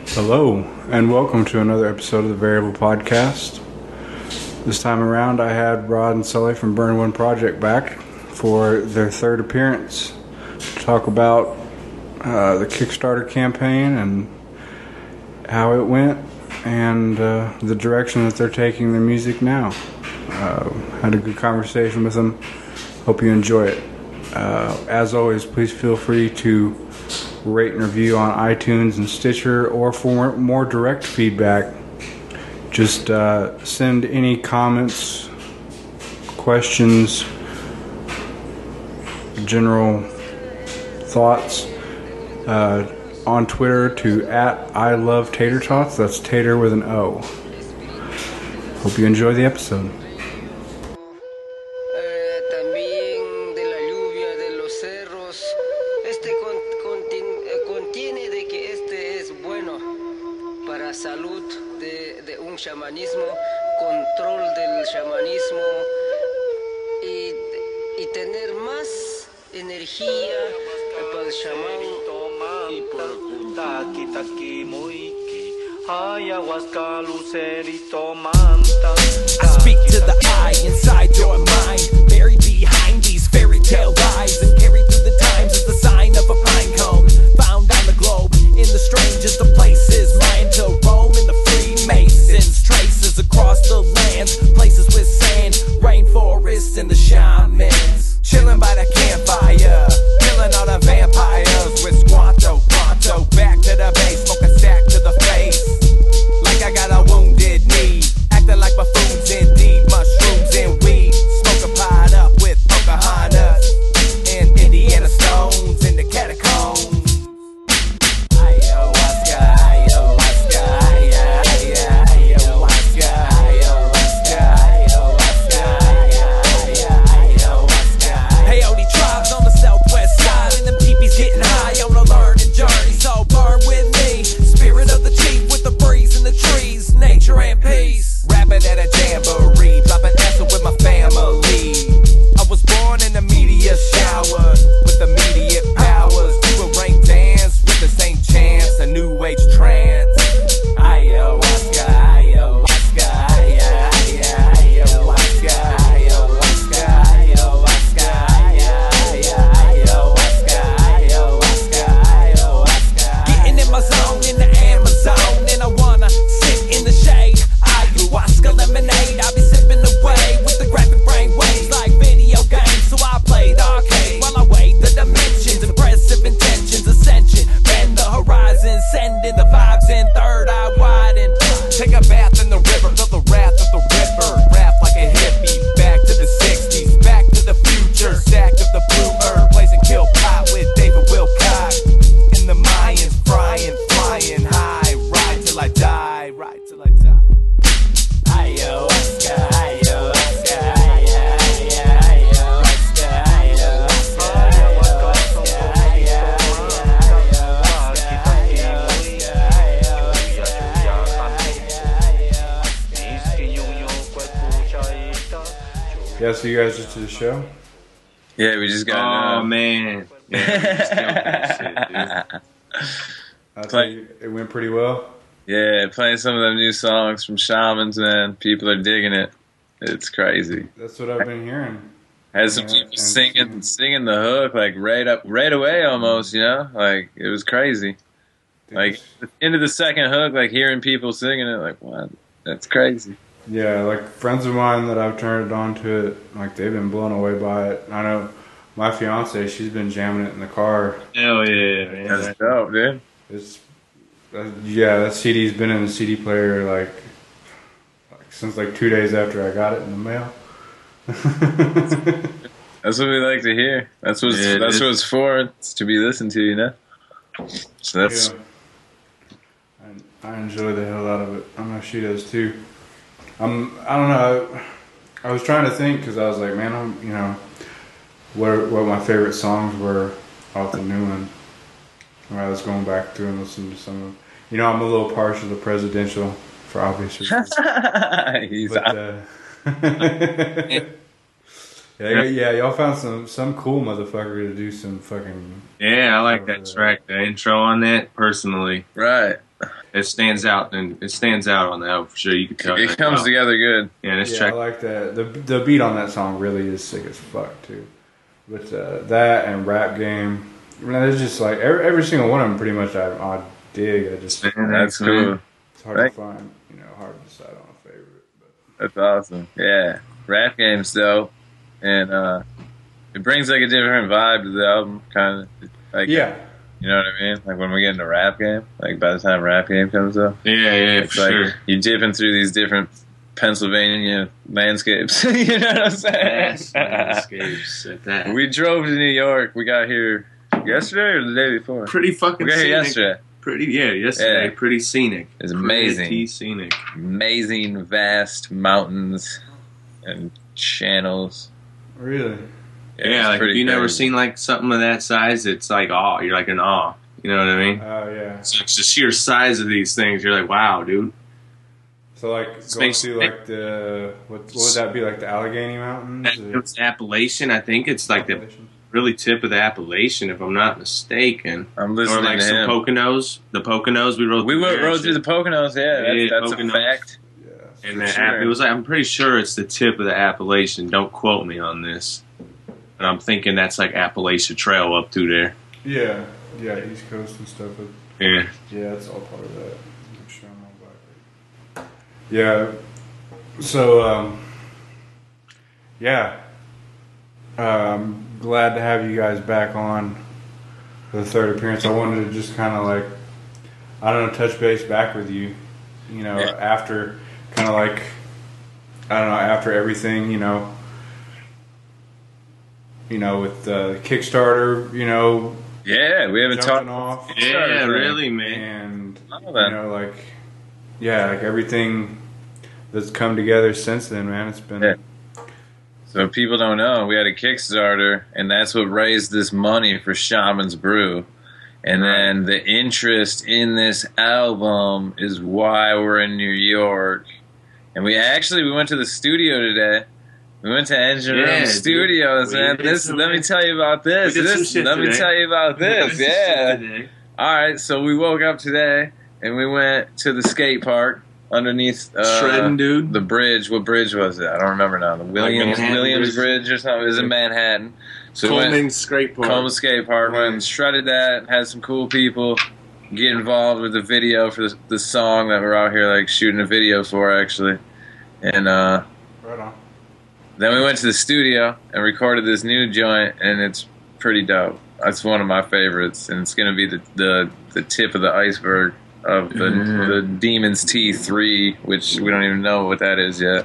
Hello, and welcome to another episode of the Variable Podcast. This time around, I had Rod and Sully from Burn One Project back for their third appearance to talk about the Kickstarter campaign and how it went and the direction that they're taking their music now. Had a good conversation with them. Hope you enjoy it. As always, please feel free to rate and review on iTunes and Stitcher, or for more direct feedback, just send any comments, questions, general thoughts on Twitter to @ILoveTaterTots. That's Tater with an O. Hope you enjoy the episode. Chamanismo, control del chamanismo y tener más energía para el chamán y por ayahuasca lucerito manta. I speak to the eye inside your mind, buried behind these fairy tale guys, and carried through the times as the sign of a pine cone, found on the globe in the strangest of places, mine to roam in the Freemasons, traces across the lands, places with sand, rainforests and the shamans, chilling by the campfire, killing all the vampires with Squanto, pronto, back to the base, smoke a stack to the face, like I got a wounded knee, acting like buffoons indeed, mushrooms and weed, smoke a pot up with Pocahontas and Indiana Stones in the catacombs. Ayahuasca, ayahuasca, ayahuasca, ayahuasca, ayahuasca, ayahuasca. Peyote tribes on the southwest side, and them teepees getting high on a learning journey. So burn with me, spirit of the chief with the breeze in the trees, nature and peace. Rapping at a jamboree, dropping acid with my family. I was born in the media shower with immediate powers. We will rain dance with the same chance, a new age trance. Ayahuasca, ayahuasca, ayahuasca, ayahuasca, ayahuasca, ayahuasca, ayahuasca, ayahuasca. Getting in my zone in the Amazon, and I wanna sit in the shade. Ayahuasca lemonade, I'll be sipping away with the graphic brain waves like video games. So I played arcade while I weighed the dimensions, impressive intentions, ascension, bend the horizon, sending the vibes in third eye widen. Take a bath in the river, feel the wrath of the ripper, rap like a hippie, back to the 60s, back to the future, stack of the blue herb, blazing kill pot with David Wilcock, and the Mayans frying, flying high, ride till I die, ride till I die. Ayahuasca, ayahuasca, ayahuasca, ayahuasca, ayahuasca, Yeah, so you guys just did the show? Yeah, we just got. Oh man, yeah, we just jumped that shit, dude. It went pretty well. Yeah, playing some of them new songs from Shamans, man. People are digging it. It's crazy. That's what I've been hearing. Had some people singing the hook like right away almost, you know? Like it was crazy. Like into the second hook, like hearing people singing it, like what? That's crazy. Yeah, like friends of mine that I've turned on to it, like they've been blown away by it. I know my fiance, she's been jamming it in the car. Hell yeah, man. That's dope, dude. It's that CD's been in the CD player like since like 2 days after I got it in the mail. That's what we like to hear. That's what it's for. It's to be listened to, you know. So that's. Yeah. I enjoy the hell out of it. I know she does too. I don't know. I was trying to think because I was like, man, what my favorite songs were off the new one. I was going back through and listening to some of them. I'm a little partial to Presidential for obvious reasons. Yeah, y'all found some cool motherfucker to do some fucking. Yeah, I like that track. The intro on that, personally, Right. it stands out, and it stands out on the album for sure. You can tell It comes together good. Yeah, this Yeah, track. I like that. The beat on that song really is sick as fuck too. But that and Rap Game, I mean, it's just like every single one of them. Pretty much, I dig. I just That's cool. it's hard to find. Hard to decide on a favorite. But. That's awesome. Yeah, Rap Game's dope, and it brings like a different vibe to the album, kind of. Like, yeah. You know what I mean? Like when we get into Rap Game, like by the time Rap Game comes up, Yeah, it's for like sure. you're dipping through these different Pennsylvania landscapes. You know what I'm saying? Landscapes at that. We drove to New York. We got here yesterday or the day before? Pretty fucking We got here scenic. yesterday. Yesterday. Yeah. Pretty scenic. It's amazing. Pretty scenic. Amazing, vast mountains and channels. Really. Yeah, it's like if pretty you never crazy. seen like something of that size, it's like awe. You're like in awe. You know what I mean? Oh yeah. So it's the sheer size of these things. You're like, wow, dude. So like going Space- through like the what would that be, like the Allegheny Mountains? It's Appalachian. I think it's like the Appalachians? really tip of the Appalachian, if I'm not mistaken. I'm Or listening like to some him. Poconos. The Poconos we rode. We through there rode and through the shit. Poconos, yeah. Yeah, That's a Poconos. fact. Yeah. And For then sure. it was like, I'm pretty sure it's the tip of the Appalachian. Don't quote me on this. But I'm thinking that's like Appalachia Trail up through there. Yeah. Yeah. East Coast and stuff. But Yeah. yeah, it's all part of that. I'm sure I'm all black. Yeah. So yeah. I'm glad to have you guys back on for the third appearance. I wanted to just kind of like, I don't know, touch base back with you. Yeah. After kind of like, I don't know, after everything, with the Kickstarter, Yeah, we haven't jumping talked. off. Yeah, really, man. And, All that. like everything that's come together since then, man. It's been. Yeah. So if people don't know, we had a Kickstarter, and that's what raised this money for Shaman's Brew. And then the interest in this album is why we're in New York. And we went to the studio today. We went to Engine Yeah, Room dude. Studios, We man. did Let me tell you about this. We did some shit Let me today. tell you about We did this. some Yeah. shit today. All right, so we woke up today and we went to the skate park underneath Shredding, dude. the bridge. What bridge was it? I don't remember now. The Williams Manhattan Bridge or something. It was in Manhattan. So we went Coleman Skate Park. Coleman Skate Park, went and shredded that, had some cool people get involved with the video for the song that we're out here like shooting a video for actually. And Right on. then we went to the studio and recorded this new joint, and it's pretty dope. That's one of my favorites, and it's gonna be the tip of the iceberg of the Demon's T3, which we don't even know what that is yet.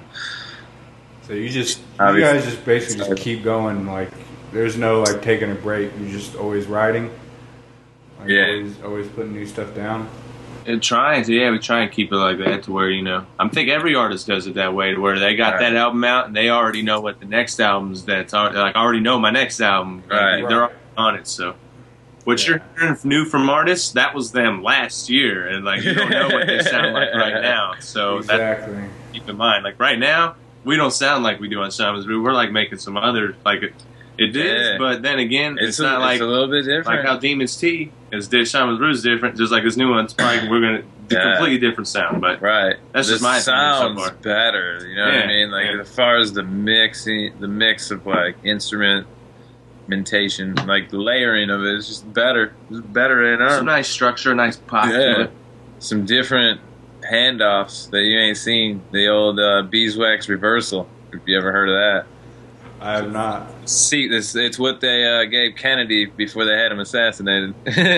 So you Obviously. guys just basically just keep going. Like, there's no like taking a break. You just always writing. Like, Yeah. Always putting new stuff down. We try and keep it like that to where, I think every artist does it that way, to where they got Right. that album out and they already know what the next album's like, I already know my next album. Right. They're already on it, so. What you're hearing new from artists, that was them last year, and like you don't know what they sound like right now. So that Exactly. keep in mind. Like right now, we don't sound like we do on Shaman's Brew. We're like making some other it is, Yeah. but then again, it's not like a little bit different. like how Demon's Tea is Shaman's Brew is different. Just like this new one's probably we're gonna do Yeah. completely different sound, but Right. That's This just my opinion so sounds far. better. You know what I Yeah, mean? Like yeah. as far as the mix of like instrumentation, like the layering of it is just better. It's better in some nice structure, nice pop. to Yeah. it. Some different handoffs that you ain't seen. The old beeswax reversal. If you ever heard of that. I have not. See, it's what they gave Kennedy before they had him assassinated.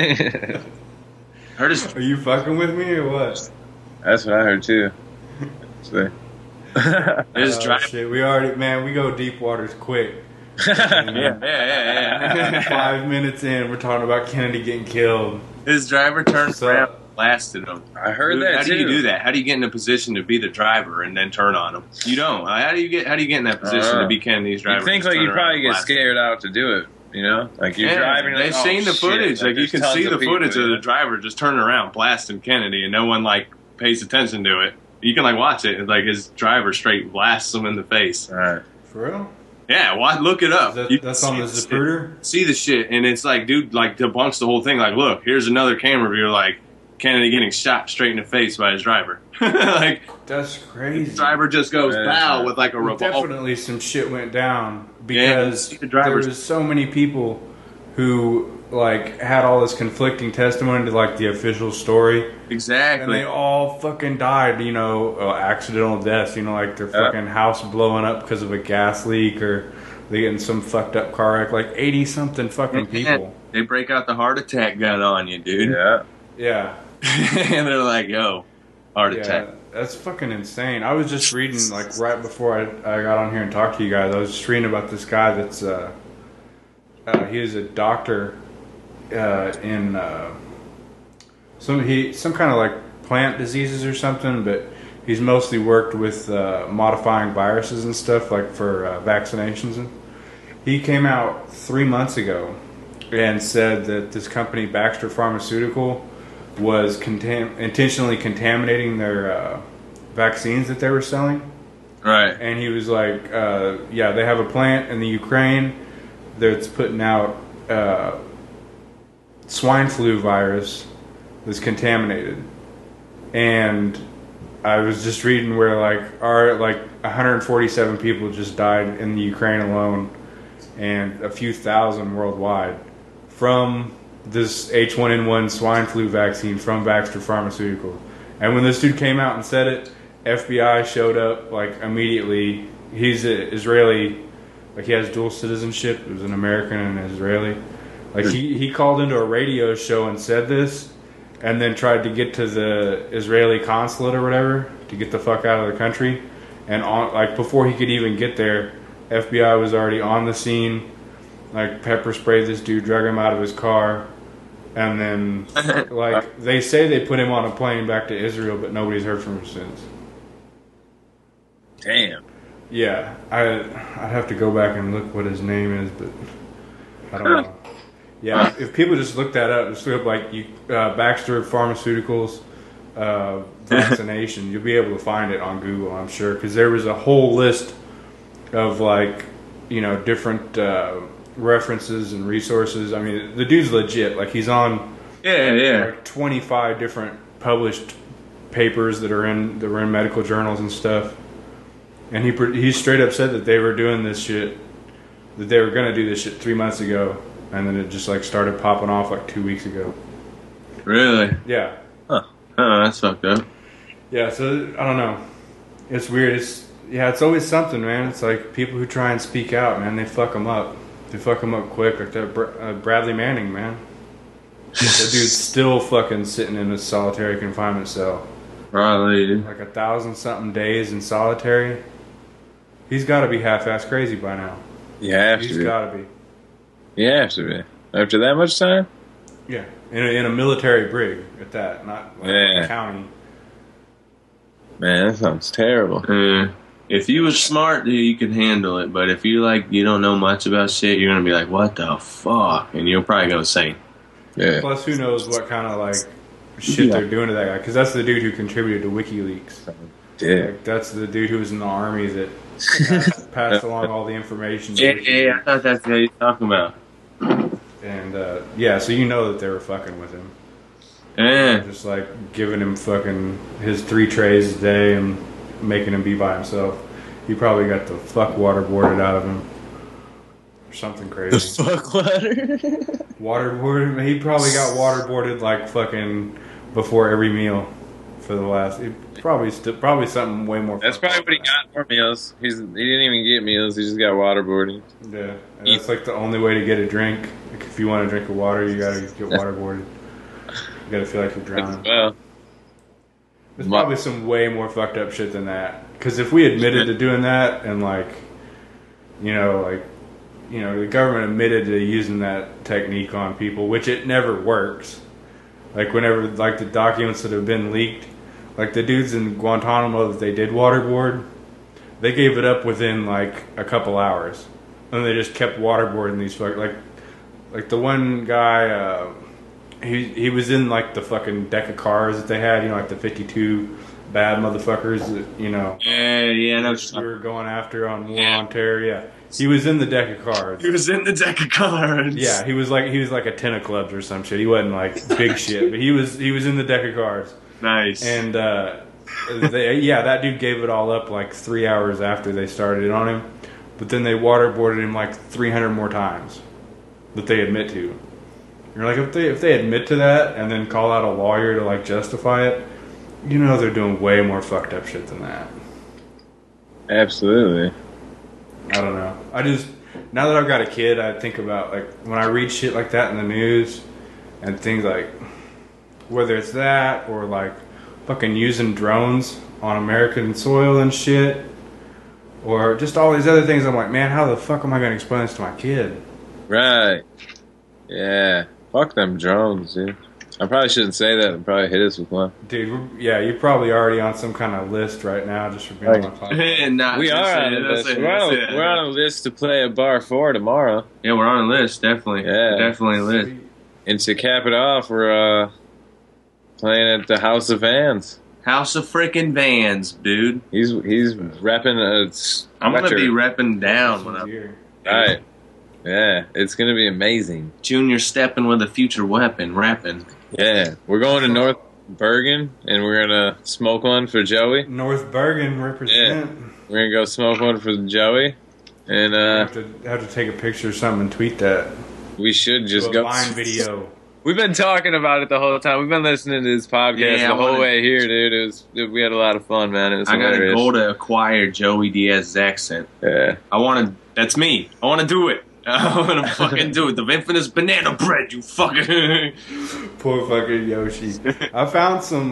Heard his Are you fucking with me or what? That's what I heard too. So- his Oh, drive. shit. We go deep waters quick. Yeah. 5 minutes in, we're talking about Kennedy getting killed. His driver turned So- around, blasted him. I heard Dude, that how too. do you do that? How do you get in a position to be the driver and then turn on him? You don't. How do you get in that position to be Kennedy's driver? You think and like just you turn around probably and get blast him? scared out to do it, you know? Like you're driving. They've like, seen oh, the shit, footage. Like you there's can tons see of the people, footage you of know? the driver just turning around, blasting Kennedy, and no one like pays attention to it. You can like watch it, and like his driver straight blasts him in the face. Right. For real? Yeah, look it up. That's on the Zapruder? See the shit, and it's like, dude, like, debunks the whole thing. Like, look, here's another camera view, like, Kennedy getting shot straight in the face by his driver. Like, that's crazy. The driver just goes pow with like a revolver. Definitely some shit went down because there was so many people who like had all this conflicting testimony to like the official story. Exactly. And they all fucking died, you know, accidental deaths, you know, like their fucking house blowing up because of a gas leak or they get in some fucked up car wreck. Like 80 something fucking people. They break out the heart attack gun on you, dude. Yeah. Yeah. And they're like, yo, heart attack. That's fucking insane. I was just reading, like, right before I got on here and talked to you guys, I was just reading about this guy that's, he is a doctor in some kind of, like, plant diseases or something, but he's mostly worked with modifying viruses and stuff, like, for vaccinations. And he came out 3 months ago and said that this company, Baxter Pharmaceutical, was intentionally contaminating their vaccines that they were selling. Right. And he was like, yeah, they have a plant in the Ukraine that's putting out swine flu virus that's contaminated. And I was just reading where like 147 people just died in the Ukraine alone and a few thousand worldwide from this H1N1 swine flu vaccine from Baxter Pharmaceutical. And when this dude came out and said it, FBI showed up like immediately. He's an Israeli, like he has dual citizenship. He was an American and an Israeli. Like he called into a radio show and said this and then tried to get to the Israeli consulate or whatever to get the fuck out of the country. And on, like before he could even get there, FBI was already on the scene, like pepper sprayed this dude, drug him out of his car. And then, like, they say they put him on a plane back to Israel, but nobody's heard from him since. Damn. Yeah, I'd have to go back and look what his name is, but I don't know. Yeah, if people just look that up, just look up, like, Baxter Pharmaceuticals vaccination, you'll be able to find it on Google, I'm sure, because there was a whole list of, like, you know, different references and resources. I mean, the dude's legit. Like, he's on like 25 different published papers that are in medical journals and stuff. And he straight up said that they were doing this shit, that they were gonna do this shit 3 months ago, and then it just like started popping off like 2 weeks ago. Really? Yeah. Huh. Oh, that's fucked up. Yeah. So I don't know. It's weird. It's always something, man. It's like people who try and speak out, man. They fuck them up. They fuck him up quick, like that Bradley Manning, man. That dude's still fucking sitting in a solitary confinement cell. Probably, dude. Like 1,000-something days in solitary. He's got to be half-ass crazy by now. You have to be. He's got to be. You have to be. After that much time? Yeah. In a military brig at that, not like a county. Man, that sounds terrible. If you was smart, dude, you could handle it. But if you you don't know much about shit, you're gonna be like, "What the fuck?" And you'll probably go insane. Yeah. Plus, who knows what kind of like shit they're doing to that guy? Because that's the dude who contributed to WikiLeaks. Yeah. Like, that's the dude who was in the army that passed along all the information. Yeah, I thought that's what you're talking about. And yeah, so you know that they were fucking with him. Yeah. Just like giving him fucking his 3 trays a day and making him be by himself. He probably got the fuck waterboarded out of him. Or something crazy. The fuck water? Waterboarded? He probably got waterboarded like fucking before every meal for the last... Probably something way more... That's probably what he got for meals. He didn't even get meals. He just got waterboarding. Yeah. And that's like the only way to get a drink. Like if you want to drink a water, you gotta get waterboarded. You gotta feel like you're drowning. Well... There's probably some way more fucked up shit than that. Because if we admitted to doing that and the government admitted to using that technique on people, which it never works. Like whenever, like the documents that have been leaked, like the dudes in Guantanamo that they did waterboard, they gave it up within like a couple hours, and they just kept waterboarding these like the one guy. He was in like the fucking deck of cars that they had, you know, like the 52 bad motherfuckers that, you know. Yeah, no. We were going after on War on Terror. Yeah, He was in the deck of cards. He was in the deck of cards. Yeah, he was like a 10 of clubs or some shit. He wasn't like big shit, but he was in the deck of cards. Nice. And that dude gave it all up like 3 hours after they started it on him. But then they waterboarded him like 300 more times that they admit to. You're like, if they admit to that and then call out a lawyer to like justify it, you know they're doing way more fucked up shit than that. Absolutely. I don't know. Now that I've got a kid, I think about like when I read shit like that in the news and things like whether it's that or like fucking using drones on American soil and shit. Or just all these other things. I'm like, man, how the fuck am I going to explain this to my kid? Right. Yeah. Fuck them drones, dude. I probably shouldn't say that and probably hit us with one. Dude, you're probably already on some kind of list right now just for being on my podcast. We are on a list. We're on a list to play a bar 4 tomorrow. Yeah, we're on a list, definitely. Yeah. Definitely a list. And to cap it off, we're playing at the House of Vans. House of freaking Vans, dude. He's repping a I'm gonna be repping down when I'm here. right. Yeah, it's gonna be amazing. Junior stepping with a future weapon, rapping. Yeah, we're going to North Bergen and we're gonna smoke one for Joey. North Bergen represent. Yeah, we're gonna go smoke one for Joey, and have to take a picture or something and tweet that. we should just Do a go. Vine video. We've been talking about it the whole time. We've been listening to this podcast the whole way here, dude. We had a lot of fun, man. It was hilarious. I gotta go to acquire Joey Diaz's accent. Yeah. That's me. I wanna do it. I wanna fucking do it. The infamous banana bread, you fucking. Poor fucking Yoshi. I found some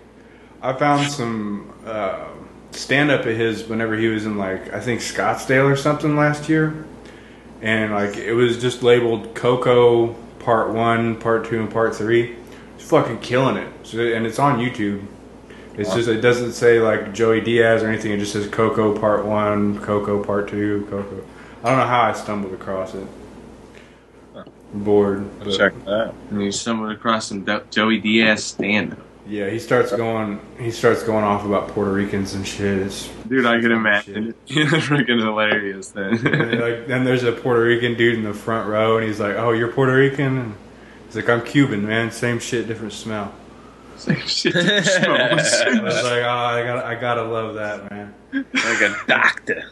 stand-up of his whenever he was in like I think Scottsdale or something last year, and like it was just labeled Coco Part 1, Part 2, and Part 3. He's fucking killing it. So, and it's on YouTube. It's just, it doesn't say like Joey Diaz or anything. It just says Coco Part 1, Coco Part 2, Coco. I don't know how I stumbled across it. Bored. I'll check that out. And you stumbled across some Joey Diaz stand-up. Yeah, he starts going off about Puerto Ricans and shit. Dude, I can imagine. It's freaking hilarious then. Then there's a Puerto Rican dude in the front row, and he's like, "Oh, you're Puerto Rican?" And he's like, "I'm Cuban, man. Same shit, different smell." Same shit. I was like, "Oh, I gotta love that, man." Like a doctor.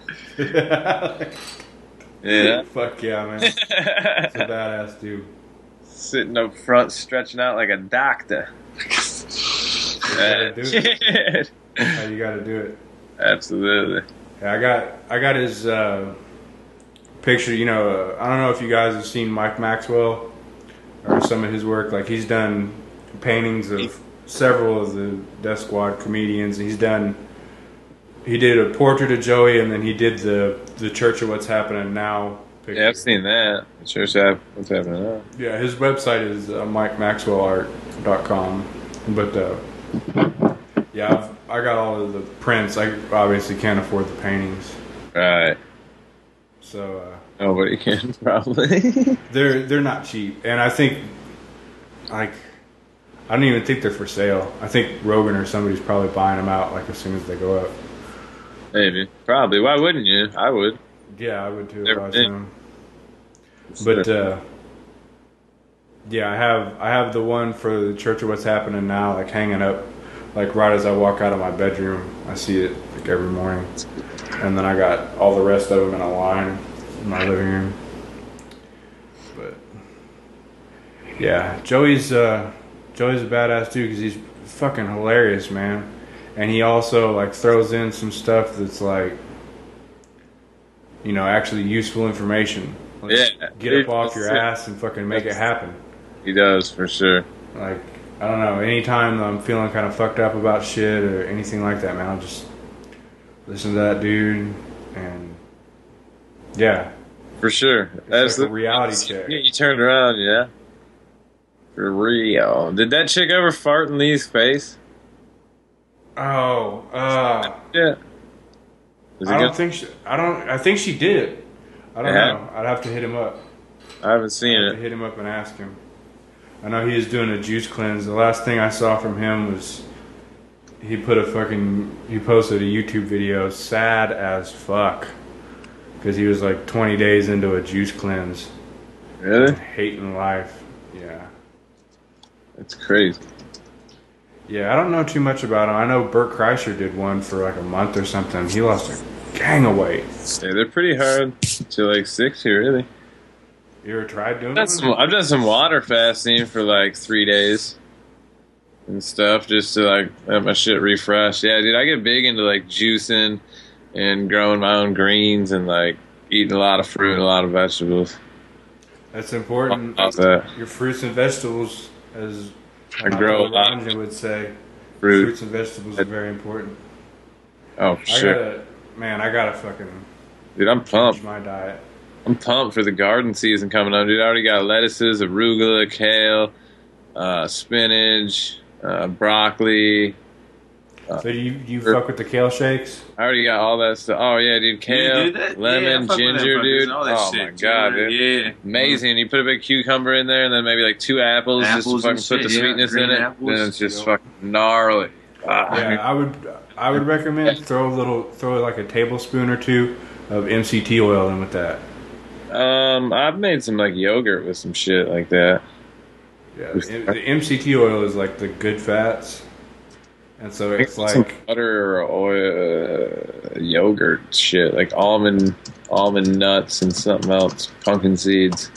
Yeah. Fuck yeah, man. It's a badass dude. Sitting up front, stretching out like a doctor. You gotta do it. Absolutely. Yeah, I got his picture. You know, I don't know if you guys have seen Mike Maxwell or some of his work. Like he's done paintings of several of the Death Squad comedians. He did a portrait of Joey, and then he did the Church of What's Happening Now picture. Yeah, I've seen that. Church of What's Happening Now. Yeah, his website is MikeMaxwellArt.com. But yeah, I got all of the prints. I obviously can't afford the paintings, Right. so Nobody can, probably. they're not cheap. And I think like I don't even think they're for sale. I think Rogan or somebody's probably buying them out like as soon as they go up. Maybe. Probably. Why wouldn't you? I would. Yeah, I would too if They're I was big. him. But yeah, I have the one for the Church of What's Happening Now, like hanging up, like right as I walk out of my bedroom. I see it like every morning, and then I got all the rest of them in a line in my living room. But yeah, Joey's a badass dude because he's fucking hilarious, man. And he also like throws in some stuff that's like, you know, actually useful information. Like, Yeah. get up off your ass and fucking make it happen. He does, for sure. Like, I don't know, anytime I'm feeling kind of fucked up about shit or anything like that, man, I'll just listen to that dude and yeah. For sure. It's like a reality check. Yeah, you turned around, yeah. For real. Did that chick ever fart in Lee's face? Oh, Yeah. Is it I don't good? think she, I think she did. I don't Yeah. know. I'd have to hit him up. I haven't seen I'd have to it. hit him up and ask him. I know he was doing a juice cleanse. The last thing I saw from him was he posted a YouTube video, sad as fuck. because he was like 20 days into a juice cleanse. Really? Hating life. Yeah. That's crazy. Yeah, I don't know too much about him. I know Bert Kreischer did one for like a month or something. He lost a gang of weight. Yeah, they're pretty hard to like stick to, really. You ever tried doing I've done some water fasting for like 3 days and stuff just to like let my shit refresh. Yeah, dude, I get big into like juicing and growing my own greens and like eating a lot of fruit and a lot of vegetables. That's important. That. Your fruits and vegetables, as I grow a lot. Ranja would say, Fruit. fruits and vegetables are very important. Oh, for sure. I gotta fucking Dude, I'm pumped. change my diet. I'm pumped for the garden season coming up, dude. I already got lettuces, arugula, kale, spinach, broccoli. So you fuck with the kale shakes? I already got all that stuff. Oh yeah, dude, kale, lemon, ginger, dude. Oh my god, dude, yeah, amazing. You put a big cucumber in there, and then maybe like 2 apples just to fucking put the sweetness in it. Apples. Then it's just fucking gnarly. Yeah, I would recommend throw like a tablespoon or 2 of MCT oil in with that. I've made some like yogurt with some shit like that. Yeah, the MCT oil is like the good fats, and so it's Some like butter or oil, yogurt shit, like almond nuts and something else, pumpkin seeds.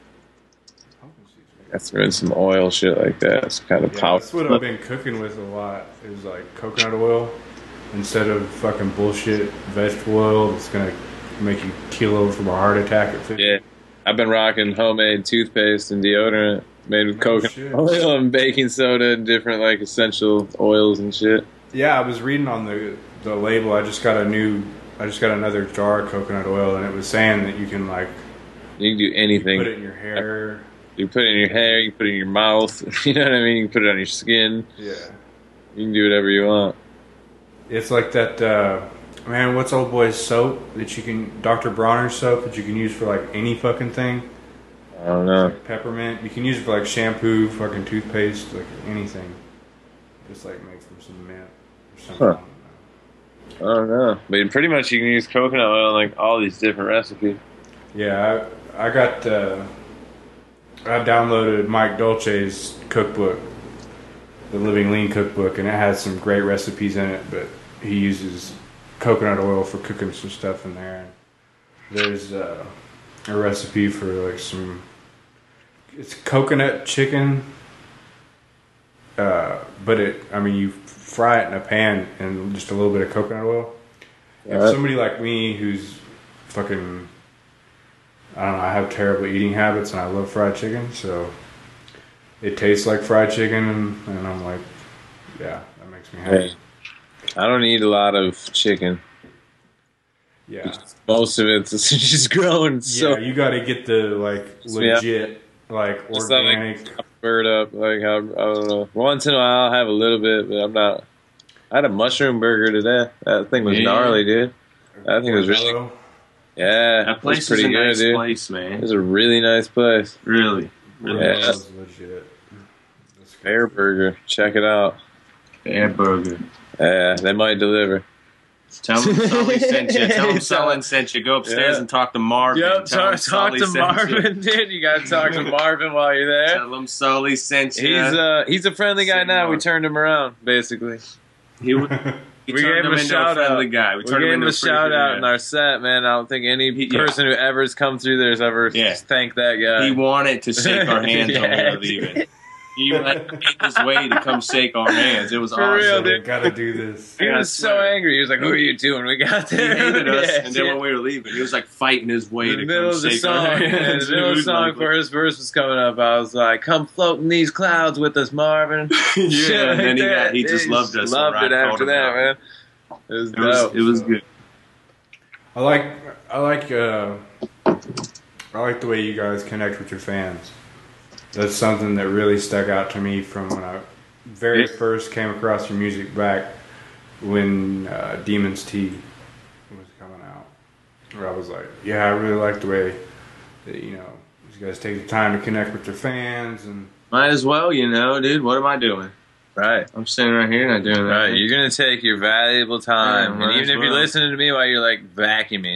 I threw in some oil, shit like that. It's kind of powerful. That's what I've been cooking with a lot. Is like coconut oil instead of fucking bullshit vegetable oil that's gonna make you keel over from a heart attack at 50. Yeah, I've been rocking homemade toothpaste and deodorant made with coconut shit. oil and baking soda and different like essential oils and shit. Yeah, I was reading on the label. I just got another jar of coconut oil, and it was saying that you can like You can do anything. put it in your hair. You can put it in your hair. You can put it in your mouth. You know what I mean? You can put it on your skin. Yeah, You can do whatever you want. it's like that. Man, what's old boy's soap that you can? Dr. Bronner's soap that you can use for like any fucking thing. I don't know. Like peppermint. You can use it for like shampoo, fucking toothpaste, like anything. Just like make from some mint or something. Huh. I don't know. But pretty much you can use coconut oil in like all these different recipes. Yeah, I downloaded Mike Dolce's cookbook, the Living Lean cookbook, and it has some great recipes in it, but he uses coconut oil for cooking some stuff in there. There's a recipe for like it's coconut chicken, but you fry it in a pan in just a little bit of coconut oil. If somebody like me who's fucking, I don't know, I have terrible eating habits and I love fried chicken, so it tastes like fried chicken, and I'm like, yeah, that makes me happy. I don't eat a lot of chicken. Yeah. Most of it's just growing. So Yeah, you got to get the like legit, like It's not organic. like bird up. Like I don't know. Once in a while, I'll have a little bit, but I'm not. I had a mushroom burger today. That thing was gnarly, dude. That thing was really. Yeah, That place was pretty is a good, nice dude. place, It man. was a really nice place. Really. Yeah. That was legit. That's good. Bear Burger. Check it out. Bear burger. Yeah, they might deliver. Tell them Sully sent you. Tell them Sully sent you. Go upstairs and talk to Marvin. Yep, Tell him talk Sully to sent you. Marvin, dude. You gotta talk to Marvin while you're there. Tell him Sully sent you. He's a friendly guy now. We turned him around, basically. He We gave him a shout out. friendly guy. We gave him a shout out in our set, man. I don't think any person who ever has come through there has ever thanked that guy. He wanted to shake our hands when we Yeah, were leaving. He went his way to come shake our hands. It was For awesome. real, We dude. got to do this. He was so angry. He was like, "Who are you doing? We got He there." hated us, Yeah, and then when we were leaving, he was like fighting his way in to the middle come of the shake our song, in hands. the middle of the song, where his verse was coming up, I was like, "Come float in these clouds with us, Marvin." Yeah, and then Shit he just loved us. Loved and it Rod after called him that, out. man. It was dope. It was good. I like the way you guys connect with your fans. That's something that really stuck out to me from when I very first came across your music back when Demon's Tea was coming out. Where I was like, yeah, I really like the way that, you guys take the time to connect with your fans. And Might as well, dude. What am I doing? Right. I'm sitting right here not doing that. Right, you're gonna take your valuable time, Yeah, and might even as if you're well. listening to me while you're like vacuuming,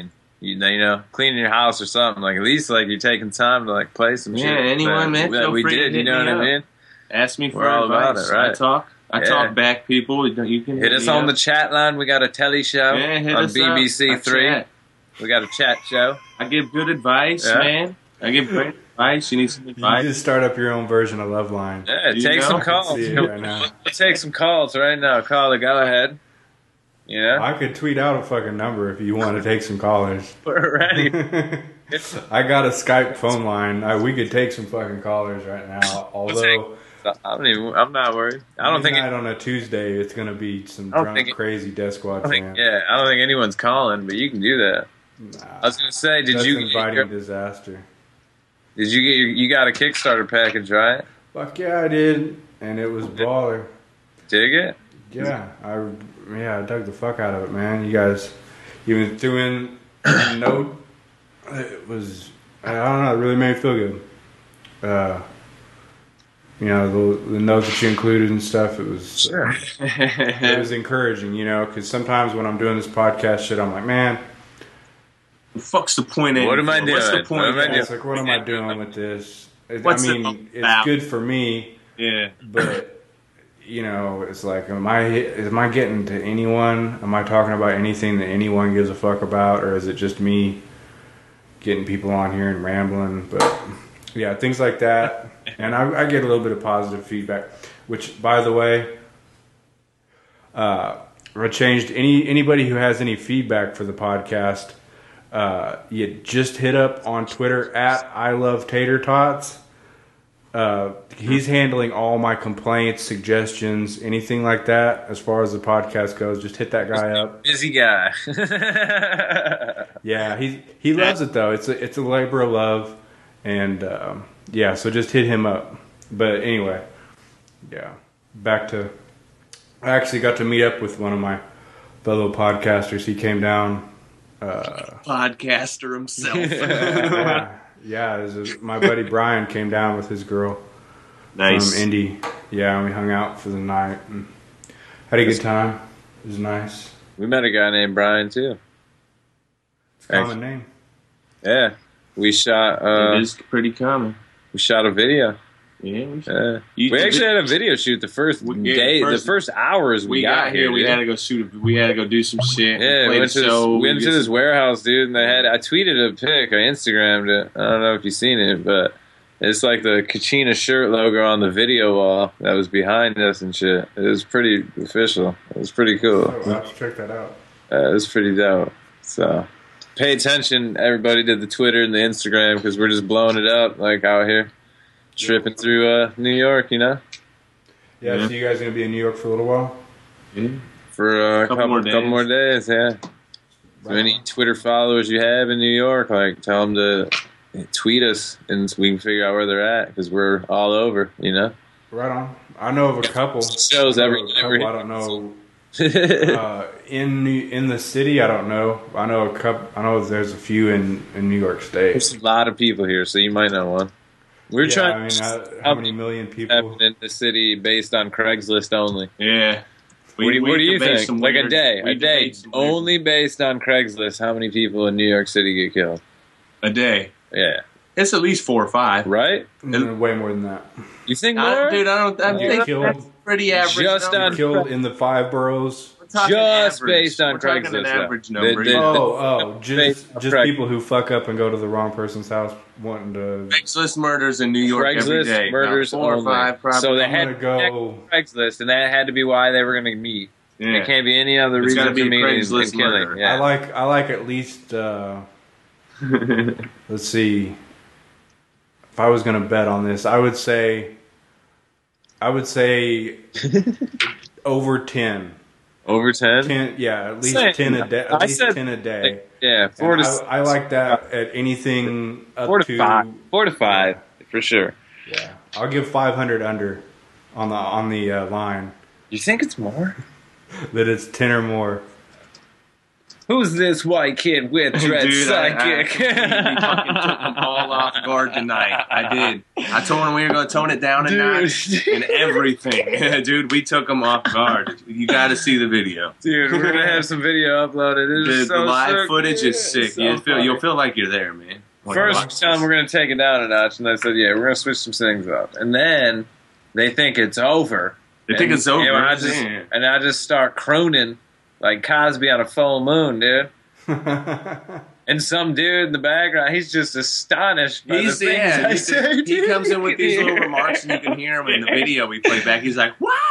you know, cleaning your house or something. Like at least like you're taking time to like play some shit. Yeah, anyone, man. That Feel we free to did. You hit know me what I up. mean? Ask me for We're all about advice. it, right? I Yeah. talk back, people. You can Hit us on the chat line. We got a telly show Yeah, hit on us BBC up. Three. I chat. We got a chat show. I give good advice, Yeah. man. I give great advice. You need some You advice. just start up your own version of Loveline. Yeah, You take know? some I can calls. see it right now. We'll take some calls right now. Caller, go ahead. You know, I could tweet out a fucking number if you want to take some callers. we're ready. I got a Skype phone line. We could take some fucking callers right now. Although I'm not worried. I don't think. midnight on a Tuesday, it's gonna be some I don't drunk, think it- crazy Death Squad I don't think. fans. Yeah, I don't think anyone's calling, but you can do that. Nah, I was gonna say, did that's you get inviting your, disaster? did you get your, you got a Kickstarter package, right? Fuck yeah, I did, and it was baller. Dig it? Yeah, I dug the fuck out of it, man. You guys even threw in a note. It was, I don't know, it really made me feel good. You know, the notes that you included and stuff, it was it was encouraging, you know, because sometimes when I'm doing this podcast shit, I'm like, man, The fuck's the point? What am I What's the doing? point? What am I doing? it's like, what am I doing with this? What's I it mean, it's about? good for me, Yeah. but you know, it's like, am I getting to anyone? Am I talking about anything that anyone gives a fuck about, or is it just me getting people on here and rambling? But yeah, things like that, and I get a little bit of positive feedback. Which, by the way, I changed anybody who has any feedback for the podcast. You just hit up on Twitter at I Love Tater Tots. He's handling all my complaints, suggestions, anything like that. As far as the podcast goes, just hit that guy up. Busy guy. Yeah, he loves it though. It's a labor of love, and yeah, so just hit him up. But anyway, yeah, back to. I actually got to meet up with one of my fellow podcasters. He came down. Podcaster himself. Yeah, my buddy Brian came down with his girl Nice. from Indy. Yeah, and we hung out for the night and had a good time. It was nice. We met a guy named Brian too. It's a common name. Yeah, we shot. It is pretty common. We shot a video. Yeah. We actually had a video shoot the first day, the first hours we got here. We dude. had to go shoot. We had to go do some shit. Yeah, we went to this warehouse, dude, and I tweeted a pic, I Instagrammed it. I don't know if you've seen it, but it's like the Kachina shirt logo on the video wall that was behind us and shit. It was pretty official. It was pretty cool. Oh, I'll have to check that out. It was pretty dope. So pay attention, everybody, to the Twitter and the Instagram, because we're just blowing it up like out here, tripping through New York, you know. Yeah, so you guys gonna be in New York for a little while? For a Couple more days. yeah. So any Twitter followers you have in New York, like tell them to tweet us, and we can figure out where they're at, because we're all over, you know. Right on. I know of a couple. Shows I know every of a couple, I don't know. In the city, I don't know. I know a couple. I know there's a few in New York State. There's a lot of people here, so you might know one. We're Yeah, trying I mean, to how many million people? happen in the city based on Craigslist only. Yeah. What do you think? Like a day weird- only based on Craigslist. How many people in New York City get killed? a day. Yeah, It's at least 4 or 5. right? Way more than that. You think more? Dude, I think killed. that's pretty average. Just number. on- Killed in the 5 boroughs. We're talking just average. based on We're talking Craigslist, an though. average number. The- Just Craig- people who fuck up and go to the wrong person's house wanting to. Craigslist murders in New York every Craigslist day. murders About 4 only. or 5, probably. So they I'm had gonna to go. Craigslist, and that had to be why they were going to meet. Yeah. It can't be any other It's reason gotta be for a meeting Craigslist and killing. murder. Yeah. I like at least. Let's see. If I was gonna bet on this, I would say over 10. Over 10? 10, yeah, at least Same. 10 a day. At I least said- 10 a day. Yeah, And 4 to I like that at anything up 4 to 5. 4 to 5 for sure. Yeah, I'll give 500 under on the line You think it's more? that it's 10 or more. Who's this white kid with dread Dude, psychic? I fucking took them all off guard tonight. I did. I told them we were going to tone it down a notch and everything. Dude, we took them off guard. You got to see the video. Dude, we're gonna have some video uploaded. It is The so live sick, footage dude. is sick. So You'll feel like you're there, man. When you watch First time we're gonna take it down a notch, and I said, "Yeah, we're gonna switch some things up." And then they think it's over. They think it's over. Yeah, I just start crooning like Cosby on a full moon, dude. And some dude in the background, he's just astonished by the things I say. He comes in with these little remarks, and you can hear him in the video we play back. He's like, "What?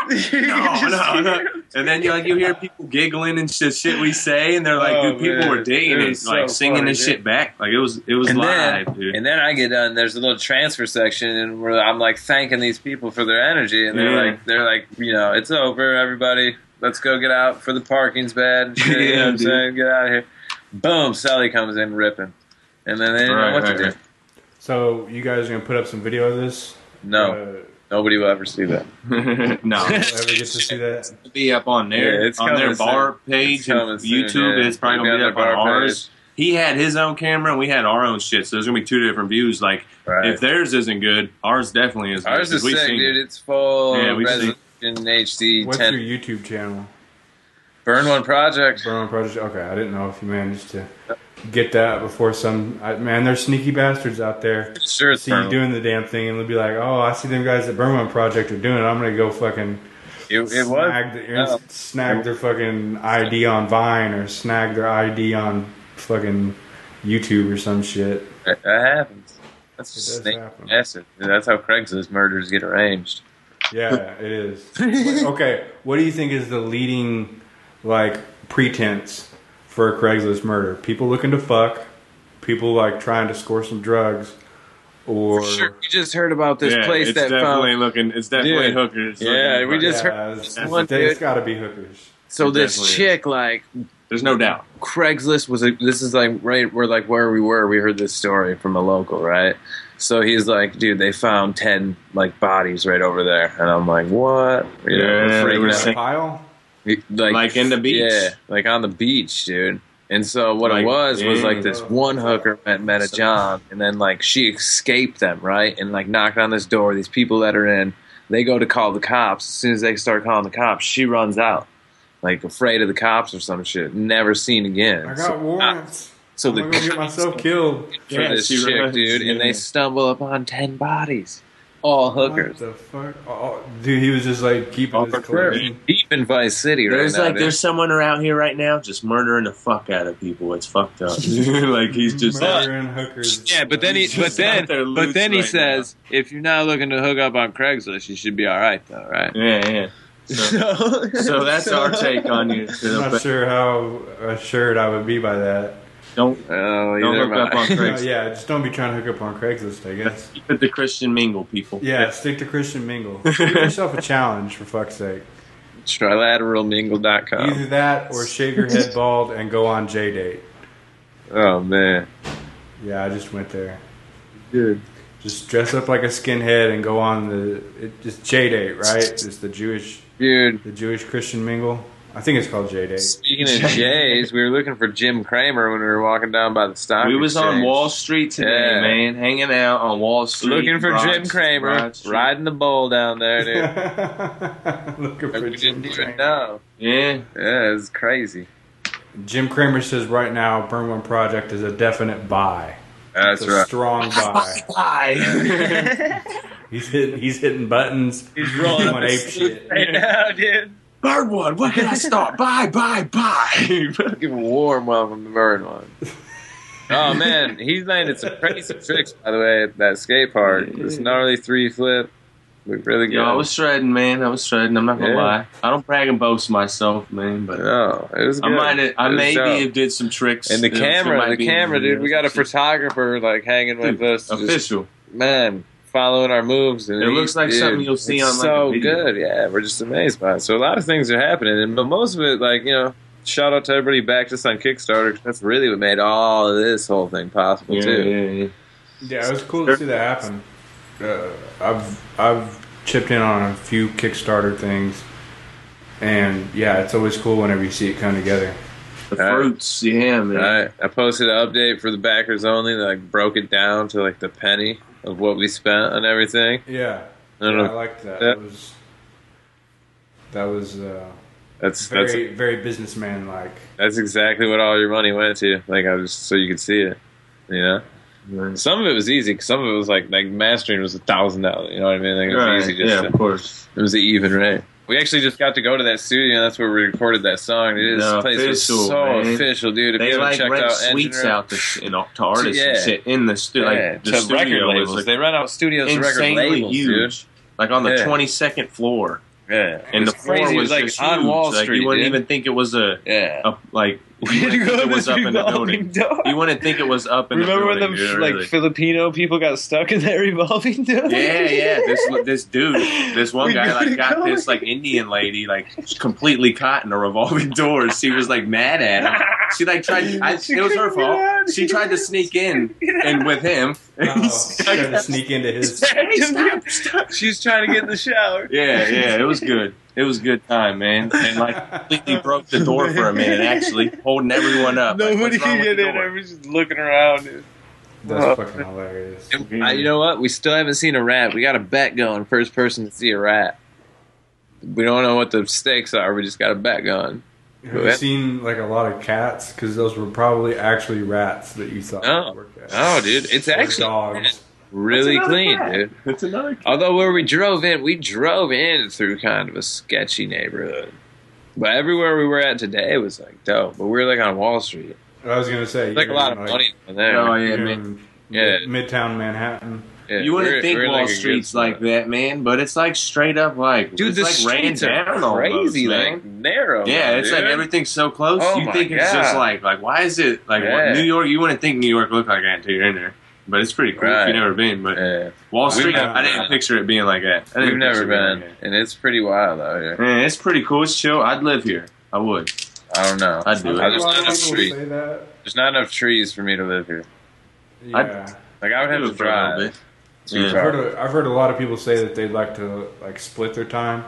No." And then you hear people giggling and shit we say, and they're like, Oh, "Dude, people man. were digging It it, was like so singing funny, this dude. shit back. Like it was live, dude." And then I get done. There's a little transfer section, and where I'm like thanking these people for their energy, and they're like, you know, it's over, everybody. Let's go get out for the parking's bad. And shit, you know what I'm dude. saying? Get out of here. Boom, Sally comes in ripping. And then they didn't know what to do. So you guys are gonna put up some video of this? No, nobody will ever see that. No, Ever get to see that? it'll be up on Yeah, it's on their coming bar soon. page It's and coming soon, YouTube. yeah. It's probably It'll gonna be be on up the on bar ours. He had his own camera, and we had our own shit. So there's gonna be two different views. Like Right. if theirs isn't good, ours definitely is. Ours good, is 'cause we've sick, seen dude. it. It's full Yeah, we've resolution HD What's 10. your YouTube channel? Burn One Project. Burn One Project. Okay, I didn't know if you managed to get that before man, there's sneaky bastards out there. Sure, it's See you Burn One. doing the damn thing, and they'll be like, "Oh, I see them guys at Burn One Project are doing it. I'm gonna go fucking It was. snag their fucking ID on Vine or snag their ID on fucking YouTube or some shit." That happens. That's just does snake happen. acid. That's how Craigslist murders get arranged. Yeah, it is. Okay, what do you think is the leading like pretense for a Craigslist murder? People looking to fuck, people like trying to score some drugs, or Sure, we just heard about this Yeah, place it's that definitely found. looking. It's definitely Dude. hookers. Yeah, looking we for- just heard yeah, one it's dude. got to be hookers. So It this definitely is. chick, like There's no doubt. Craigslist was. This is like right where we were. We heard this story from a local, right? So he's like, dude, they found 10 like bodies right over there, and I'm like, what? You know, Yeah, we're they were freaking out. saying- Pile? Like in the beach? Yeah, like on the beach, dude. And so what Like, it was yeah. like this one hooker met a John, and then like she escaped them, right? And like knocked on this door. These people let her in. They go to call the cops. As soon as they start calling the cops, she runs out, like afraid of the cops or some shit. Never seen again. I got warrants. So I'm the gonna go get myself killed. for Yeah, this she chick, runs, dude, and yeah. they stumble upon 10 bodies, all hookers. What the fuck? Oh, dude, he was just like keeping his collection. Deep in Vice City right There's now. like dude. there's someone around here right now just murdering the fuck out of people. It's fucked up. Like he's just Murdering hookers. Yeah, but then he Just out there loose right says, if you're not looking to hook up on Craigslist, you should be all right, though, right? yeah. So that's our take on you. I'm not sure how assured I would be by that. Don't Oh, don't either hook up am I. on Craigslist. Yeah, just don't be trying to hook up on Craigslist, I guess. Keep it the Christian mingle, people. Yeah, stick to Christian Mingle. Give yourself a challenge, for fuck's sake. Trilateralmingle.com. Either that or shave your head bald and go on J-Date. Oh, man. Yeah, I just went there. Dude. Just dress up like a skinhead and go on just J-Date, right? It's the Jewish Christian Mingle. I think it's called J-Date. Speaking of J's, we were looking for Jim Kramer when we were walking down by the stock We was on exchange. Wall Street today, Yeah. man, hanging out on Wall Street. Looking for Broad- Jim Kramer, Broad Street. riding the bull down there, dude. Looking for We Jim didn't even Kramer. know. Yeah. Yeah, it's crazy. Jim Kramer says right now, Burn One Project is a definite buy. That's It's a right. strong buy. Bye. He's hitting buttons. He's rolling up Going his ape sleeves shit. right now, dude. Bird one, what can I start? Bye. Give a warm welcome to Bird One. Oh man, he's landed some crazy tricks, by the way, at that skate park. This gnarly 3-flip. Looked really good. Yo, I was shredding, man. I was shredding. I'm not gonna Yeah. lie. I don't brag and boast myself, man, but No, it was good. I It was maybe dope. have did some tricks. And the that camera, might be in the dude. We got a videos. photographer like hanging with Dude, us. Just, official. man, following our moves. And It looks like dude, something you'll see it's on, like, so a video. good. Yeah, we're just amazed by it. So a lot of things are happening, but most of it, like, you know, shout out to everybody who backed us on Kickstarter. That's really what made all of this whole thing possible Yeah, too. yeah, yeah. Yeah, it was cool to see that happen. I've chipped in on a few Kickstarter things, and yeah, it's always cool whenever you see it come together. The fruits, yeah, man. Right. I posted an update for the backers only that like broke it down to like the penny of what we spent on everything. Yeah. I don't know. I liked that. Yeah. That was That's very businessman like. That's exactly what all your money went to. Like I was so you could see it. You know. Right. Some of it was easy. 'Cause some of it was like mastering was $1,000. You know what I mean? Like it was Right. easy. Just Yeah, of course. It was an even rate. We actually just got to go to that studio. And that's where we recorded that song. Dude, this place was so man. official, dude. If They you haven't like checked rent out suites Engineer- out to artists Yeah. and shit in the studio. Like the to studio record was labels. like They rent out studios to record insanely labels, huge. dude. Like on the Yeah. 22nd floor, Yeah, and the It's floor crazy. It was like just on huge. Wall Like Street. you wouldn't dude. even think it was Yeah. like you wouldn't think it was up in the building. You wouldn't think it was up in Remember the when building. the dude, like really. Filipino people got stuck in that revolving door? Yeah. This dude, this one We guy, gotta like got go. this like Indian lady like completely caught in a revolving door. She was like mad at him. She like tried. It was her fault. She tried to sneak in and with him. Trying to sneak into his. She's trying to get in the shower. Yeah, it was good. It was a good time, man. And like completely broke the door for a minute, actually, holding everyone up. Like, Nobody what's wrong can with get the in. door? Everybody's just looking around. Dude. That's fucking hilarious. You know what? We still haven't seen a rat. We got a bet going. First person to see a rat. We don't know what the stakes are. We just got a bet going. Have you seen like a lot of cats? Because those were probably actually rats that you thought No. were cats. Oh, dude, it's Or actually dogs. really clean, dude. It's another. Although where we drove in through kind of a sketchy neighborhood. But everywhere we were at today was like dope. But we were like on Wall Street. I was gonna say Like a lot of money in there. Oh, yeah, you're man. in Yeah. Midtown Manhattan. Yeah, You wouldn't we're- think we're in, Wall like, a good Street's spot. like that, man, but it's like straight up like Dude, it's the like ran streets are down crazy, almost, like man. narrow. Yeah, it's like dude. everything's so close. Oh You my think it's just God. like why is it like Yeah. New York? You wouldn't think New York looked like that until you're in there, but it's pretty cool if Right. you've never been. But Yeah. Wall Street, never I didn't been. picture it being like that. I We've didn't never picture it being been, like and it's pretty wild out here. that. Man, it's pretty cool. It's chill. I'd live here. I would. I don't know. I'd do it. There's A lot not of enough people trees. say that. There's not enough trees for me to live here. Yeah. Like I would have Do to it for a little drive. bit. Too Yeah. far. I've heard a lot of people say that they'd like to like split their time,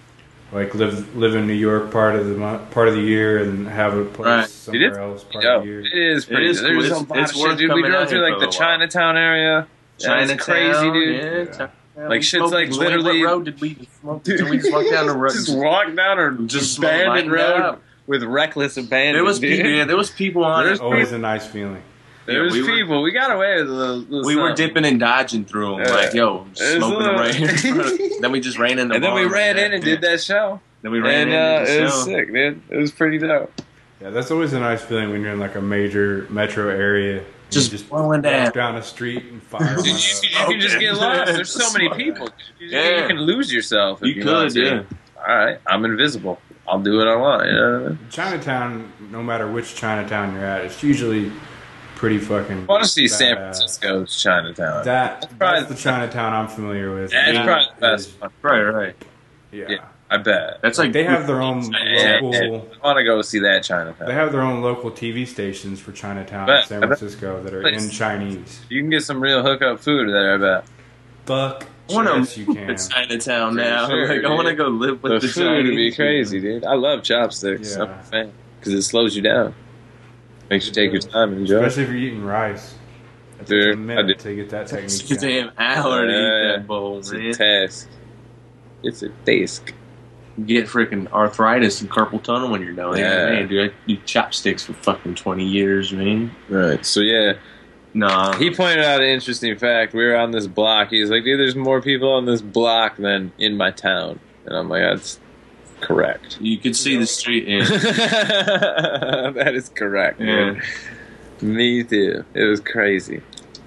like live in New York part of the year and have a place Right. somewhere else part Yo, of the year. it is pretty. is cool. There's It's- a lot it's of worth shit, dude. We coming drove out through here like for the a while. Chinatown area. Yeah, it's crazy, dude. Yeah, Chinatown. Like, We shit's smoked like joint. literally- What road did we smoke? Did we just walk down the road? Just walk down a Just abandoned lighten road up. with reckless abandon. There was dude. people. Yeah, there was people on There's it. Always a nice feeling. There was we were- people. We got away with a little We were something. dipping and dodging through them, Yeah. like yo, There's smoking a- right here. in front of- Then we just ran into. And then we bars, ran yeah. in and did that show. Then we ran And in. it was sick, dude. It was pretty dope. Yeah, that's always a nice feeling when you're in like a major metro area. Just you blowing down. walk down a street and fire. Dude, you can just get lost. There's so many people. Yeah. You can lose yourself if You want could, to. yeah. All right, I'm invisible. I'll do what I want. You know what I mean? Chinatown, no matter which Chinatown you're at, it's usually pretty fucking. I want to see San badass. Francisco's Chinatown. That's probably- the Chinatown I'm familiar with. That's That probably the is- best one. Right. Yeah. Yeah. I bet. That's like They have their own Yeah, local. I want to go see that Chinatown. They have their own local TV stations for Chinatown, Bet. in San Francisco, that are in Chinese. You can get some real hookup food there, I bet. Fuck. I want Yes, to you move can. to Chinatown For now. sure, Like I want to dude. go live with The the food would be Chinese crazy, dude. I love chopsticks. Yeah. I'm a fan. Because it slows you down. Makes you take your time and enjoy it. Especially if you're eating rice. It takes Dude, a I minute did. to get that technique It's a down. damn hour to eat Yeah. that bowl, It's man. a task. It's a task. You get freaking arthritis and carpal tunnel when you're done. Yeah. Man, dude, I do chopsticks for fucking 20 years, man. Right. So, yeah. Nah. He pointed out an interesting fact. We were on this block. He's like, dude, there's more people on this block than in my town. And I'm like, that's correct. You could see the street. Yeah. That is correct. Yeah. Man. Me too. It was crazy.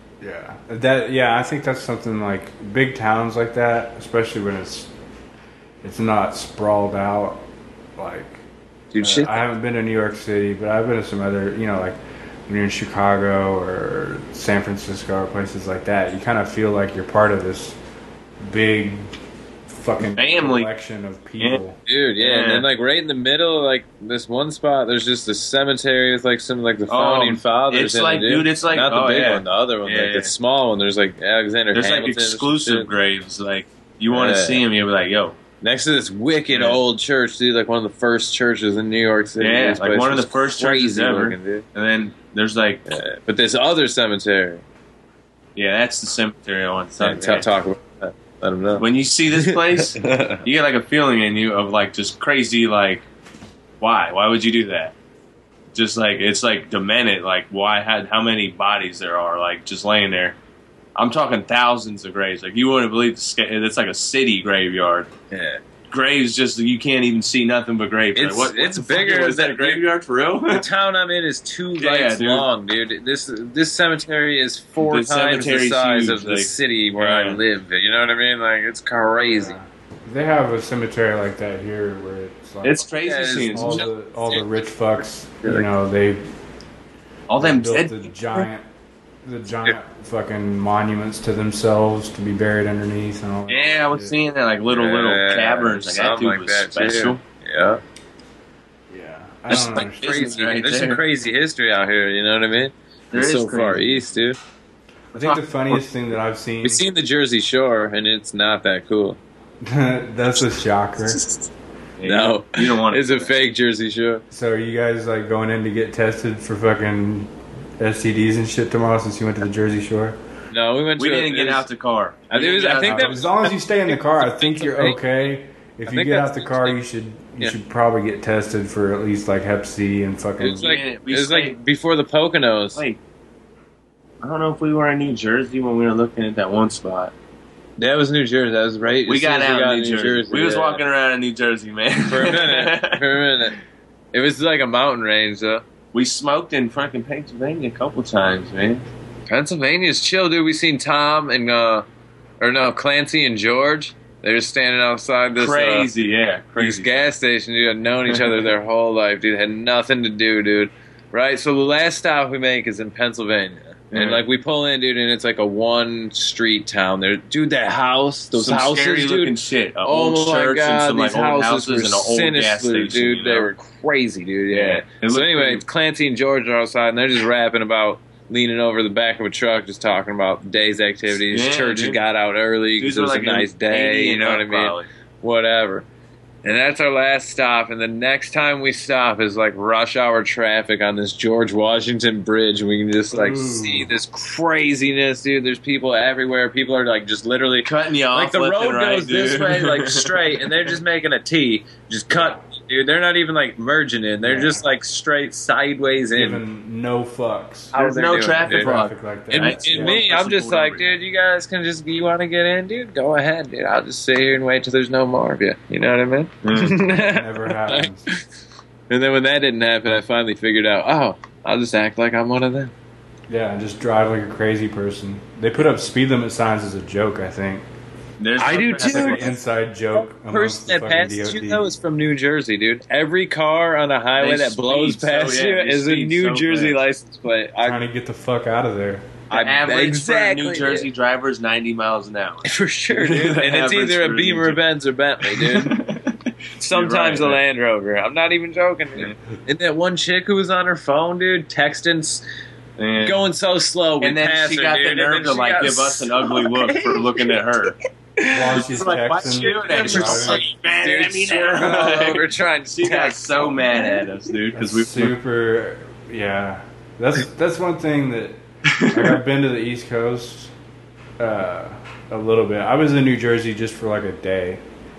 Yeah, I think that's something like big towns like that, especially when it's not sprawled out. Like, Dude, shit. I haven't been to New York City, but I've been to some other, like when you're in Chicago or San Francisco or places like that. You kind of feel like you're part of this big fucking Family. collection of people. Dude, yeah. And Yeah. then, like, right in the middle, like, this one spot, there's just a cemetery with, like, some, like, the founding fathers it's in like, it, dude, it's like- not the oh, big yeah. one, the other one, like, Yeah. the small one. There's, like, Alexander There's Hamilton. like and some exclusive shit. graves. Like, you want to Yeah. see them, you'll be like, yo, Next to this wicked old church, dude, like one of the first churches in New York City. Yeah, This like place one of was the first churches crazy ever. looking, dude. And then there's like, But this other cemetery. yeah, that's the cemetery I want to Yeah, talk about. talk about that. Let them know. When you see this place, you get like a feeling in you of like just crazy, like, why? Why would you do that? Just like, it's like demented, like, how many bodies there are, like, just laying there. I'm talking thousands of graves. Like, you wouldn't believe it's like a city graveyard. Yeah. Graves just, you can't even see nothing but graves. It's- like, it's the fuck bigger was that than- a graveyard for real? The town I'm in is 2 Yeah, lights dude. long, dude. This cemetery is 4 The times the cemetery's size huge, of the like, city where I yeah. live. You know what I mean? Like, it's crazy. They have a cemetery like that here where it's like It's crazy Yeah, it's seeing all the rich fucks. Yeah, You like- know, they all them built dead. the giant fucking monuments to themselves to be buried underneath and all. that Yeah, I was shit. seeing that, like little Yeah, caverns. Like that something dude like was that, special. too. Yeah. Yeah, I There's don't like understand. crazy. right There's some there. crazy history out here. You know what I mean? There It's is so far crazy. east, dude. I think the funniest thing that I've seen. We've seen the Jersey Shore, and it's not that cool. That's a shocker. Yeah, No, you don't want It's a fake Jersey Shore. So are you guys like going in to get tested for fucking STDs and shit tomorrow since you went to the Jersey Shore? No, we went. We to didn't get out the car. I think it was- I think that- As long as you stay in the car, I think you're okay. If you think get that's out the car, you Yeah. should probably get tested for at least like Hep C and It fucking. was like Yeah, it we was stayed- like before the Poconos. Wait, I don't know if we were in New Jersey when we were looking at that one spot. That was New Jersey. That was right. We as soon got as out in New Jersey. We was yeah. walking around in New Jersey, man. for a minute. For a minute. It was like a mountain range, though. We smoked in fucking Pennsylvania a couple times, man. Pennsylvania's chill, dude. We seen Tom and Clancy and George. They're just standing outside this Crazy, yeah, this crazy. gas station, dude. Had known each other their whole life, dude. Had nothing to do, dude. Right. So the last stop we make is in Pennsylvania. And Yeah. like we pull in, dude, and it's like a 1-street town. There, dude. That house, those Some houses, scary dude. looking shit. An Oh old my church and god, some these like old houses were houses and an old gas sinister, station. dude. you They know? were crazy, dude. Yeah. It So looked anyway, pretty- Clancy and George are outside, and they're just rapping about leaning over the back of a truck, just talking about the day's activities. Yeah, Church had dude. got out early because Dudes it were was like a nice in day. 80 You and know what I up, mean? probably. Whatever. And that's our last stop. And the next time we stop is like rush hour traffic on this George Washington Bridge. And we can just like Ooh. see this craziness, dude. There's people everywhere. People are like just literally Cutting you off. like the left road and right, goes this dude. way, like straight, and they're just making a T. Just cut, dude. They're not even like merging in. They're Yeah. just like straight sideways in. Giving no fucks. How There's they're no doing it, traffic dude. law. Traffic like that. And, Right. and Yeah. me, I'm just like, dude, you guys can just, you want to get in, dude? Go ahead, dude. I'll just sit here and wait till there's no more of you. You know what I mean? Never happens. And then when that didn't happen, I finally figured out, oh, I'll just act like I'm one of them. Yeah, just drive like a crazy person. They put up speed limit signs as a joke, I think. There's I no do That's too. like an inside joke. The amongst person the that fucking passes you, DOT. though, is from New Jersey, dude. Every car on a highway They that blows speed so- past yeah, you they is a speed New so Jersey fast. license plate. Trying to get the fuck out of there. The average exactly, for a New Jersey driver is 90 miles an hour. For sure, dude. And it's Average either for a a Beamer, New Benz, or Bentley, dude. Sometimes You're a right, Land Rover. I'm not even joking, dude. And that one chick who was on her phone, dude, texting, Yeah. going so slow. We and then passed she her, got dude, the and then nerve to she like got give us an ugly look for looking at her. While she's It's like, why texting. she doing that? She's driving. like, man, Dude, I mean, swerving all over trying to she got text. so mad at us, dude, because That's we super. Yeah, that's one thing that like I've been to the East Coast a little bit. I was in New Jersey just for like a day,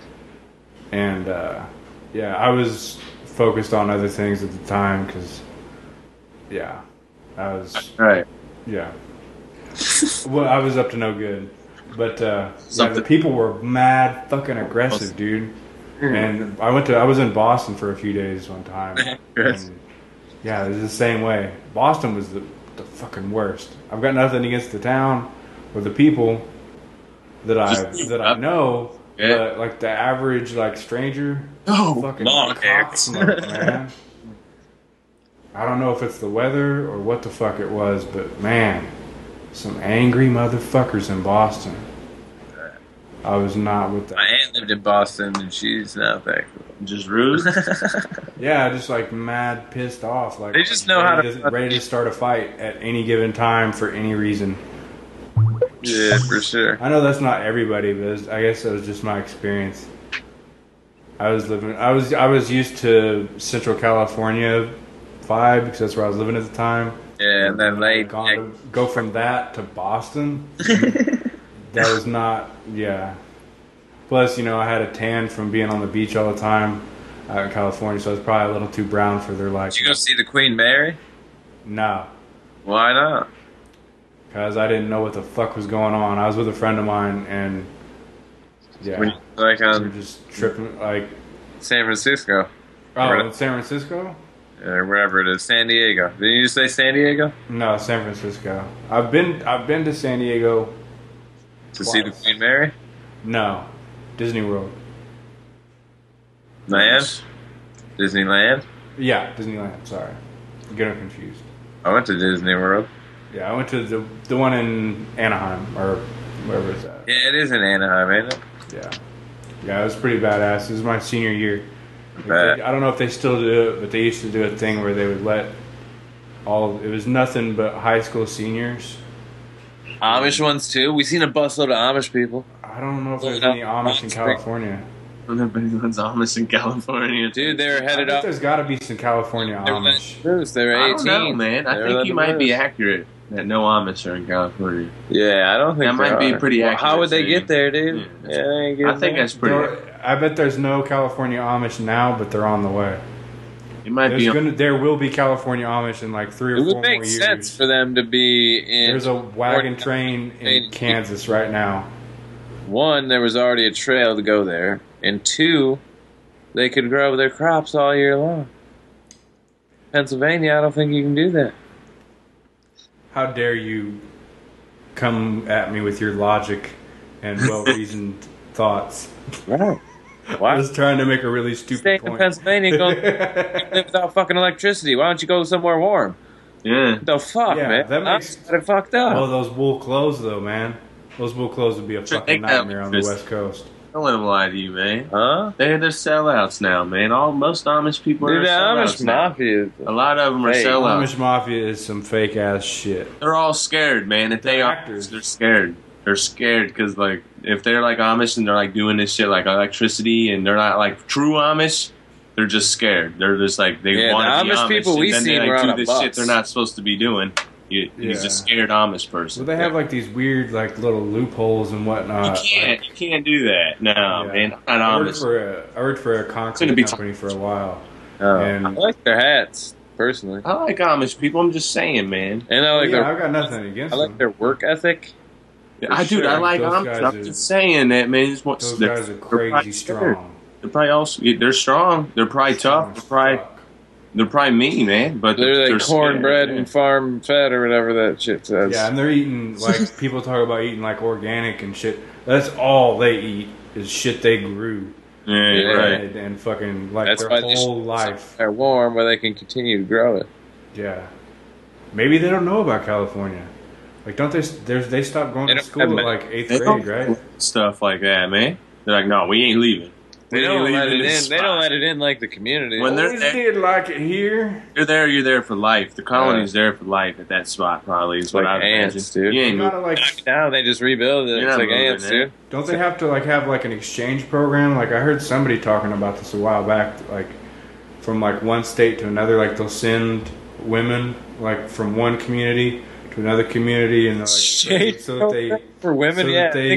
and yeah, I was focused on other things at the time because yeah, I was right. yeah. Well, I was up to no good, but yeah, the Something- people were mad fucking aggressive, dude. And I was in Boston for a few days one time. Yes. And yeah, it was the same way. Boston was the fucking worst. I've got nothing against the town or the people that I know, Yeah. but like the average like stranger, Oh, fucking long cocksmoke, man. I don't know if it's the weather or what the fuck it was, but man, some angry motherfuckers in Boston. I was not with My that. aunt lived in Boston, and she's not that cool. just rude. Yeah, just like mad pissed off. Like They just know how to- ready to start a fight at any given time for any reason. Yeah, for sure. I know that's not everybody, but I guess that was just my experience. I was used to Central California vibe because that's where I was living at the time. Yeah, and then late. Go from that to Boston. That was not, yeah. Plus, I had a tan from being on the beach all the time out in California, so I was probably a little too brown for their liking. Did you go see the Queen Mary? No. Why not? Because I didn't know what the fuck was going on. I was with a friend of mine, and yeah, like we were just tripping, like San Francisco. Oh, in San Francisco? Or wherever it is, San Diego. Did you just say San Diego? No, San Francisco. I've been to San Diego to see the Queen Mary. No, Disney World. Land? Disneyland? Yeah, Disneyland. Sorry, I'm getting confused. I went to Disney World. Yeah, I went to the one in Anaheim or wherever it's at. Yeah, it is in Anaheim, ain't it? Yeah, it was pretty badass. It was my senior year. I don't know if they still do it, but they used to do a thing where they would let it was nothing but high school seniors. Amish ones too. We seen a busload of Amish people. I don't know if there's any Amish in California. Nobody's Amish in California, dude. They're headed up. There's got to be some California Amish. They were 18. I don't know, man. I think you might be accurate that no Amish are in California. Yeah, I don't think that might be pretty accurate. How would they get there, dude? Yeah, I think that's pretty. I bet there's no California Amish now, but they're on the way. It might there will be California Amish in like 3 or 4 more years. It would make sense for them to be in. There's a wagon train in Kansas right now. One, there was already a trail to go there, and two, they could grow their crops all year long. Pennsylvania, I don't think you can do that. How dare you come at me with your logic and well-reasoned thoughts? Right. Why? I was trying to make a really stupid point. Stay in Pennsylvania and go live without fucking electricity. Why don't you go somewhere warm? Yeah. The fuck, man? That makes it fucked up. Oh, those wool clothes, though, man. Those wool clothes would be a fucking nightmare on the West Coast. Don't let them lie to you, man. Huh? They're sellouts now, man. Most Amish people are sellouts Amish Mafia. A lot of them are sellouts. Amish Mafia is some fake ass shit. They're all scared, man. If they are, they're scared. They're scared because, like, if they're like Amish and they're like doing this shit like electricity and they're not like true Amish, they're just scared. They're just like they want to be Amish. People we see they like, do this shit they're not supposed to be doing. He's a scared Amish person. Well, they have like these weird like little loopholes and whatnot. You can't do that. No, man. I'm not Amish. I worked for a concrete company for a while. And I like their hats, personally. I like Amish people. I'm just saying, man. And I like I've got nothing against them. I like their work ethic. Yeah, I like Amish. I'm just saying that, man. Those guys are crazy strong. They're probably they're strong. They're probably tough. They're probably mean, man. But they're like cornbread and farm fed or whatever that shit says. Yeah, and they're eating like people talk about eating like organic and shit. That's all they eat is shit they grew. Yeah, right. And fucking like their whole life. They're warm where they can continue to grow it. Yeah. Maybe they don't know about California. Like, don't they stopped going to school at like 8th grade, right? Stuff like that, man. They're like, no, we ain't leaving. They don't let it in. They don't let it in like the community. When they did like it here. You're there for life. The colony's there for life at that spot, probably. Is what I imagine, dude. You ain't now they just rebuild it. It's like ants, dude. Don't they have to like have like an exchange program? Like I heard somebody talking about this a while back. Like from like one state to another, like they'll send women like from one community to another community, and like so that they for women,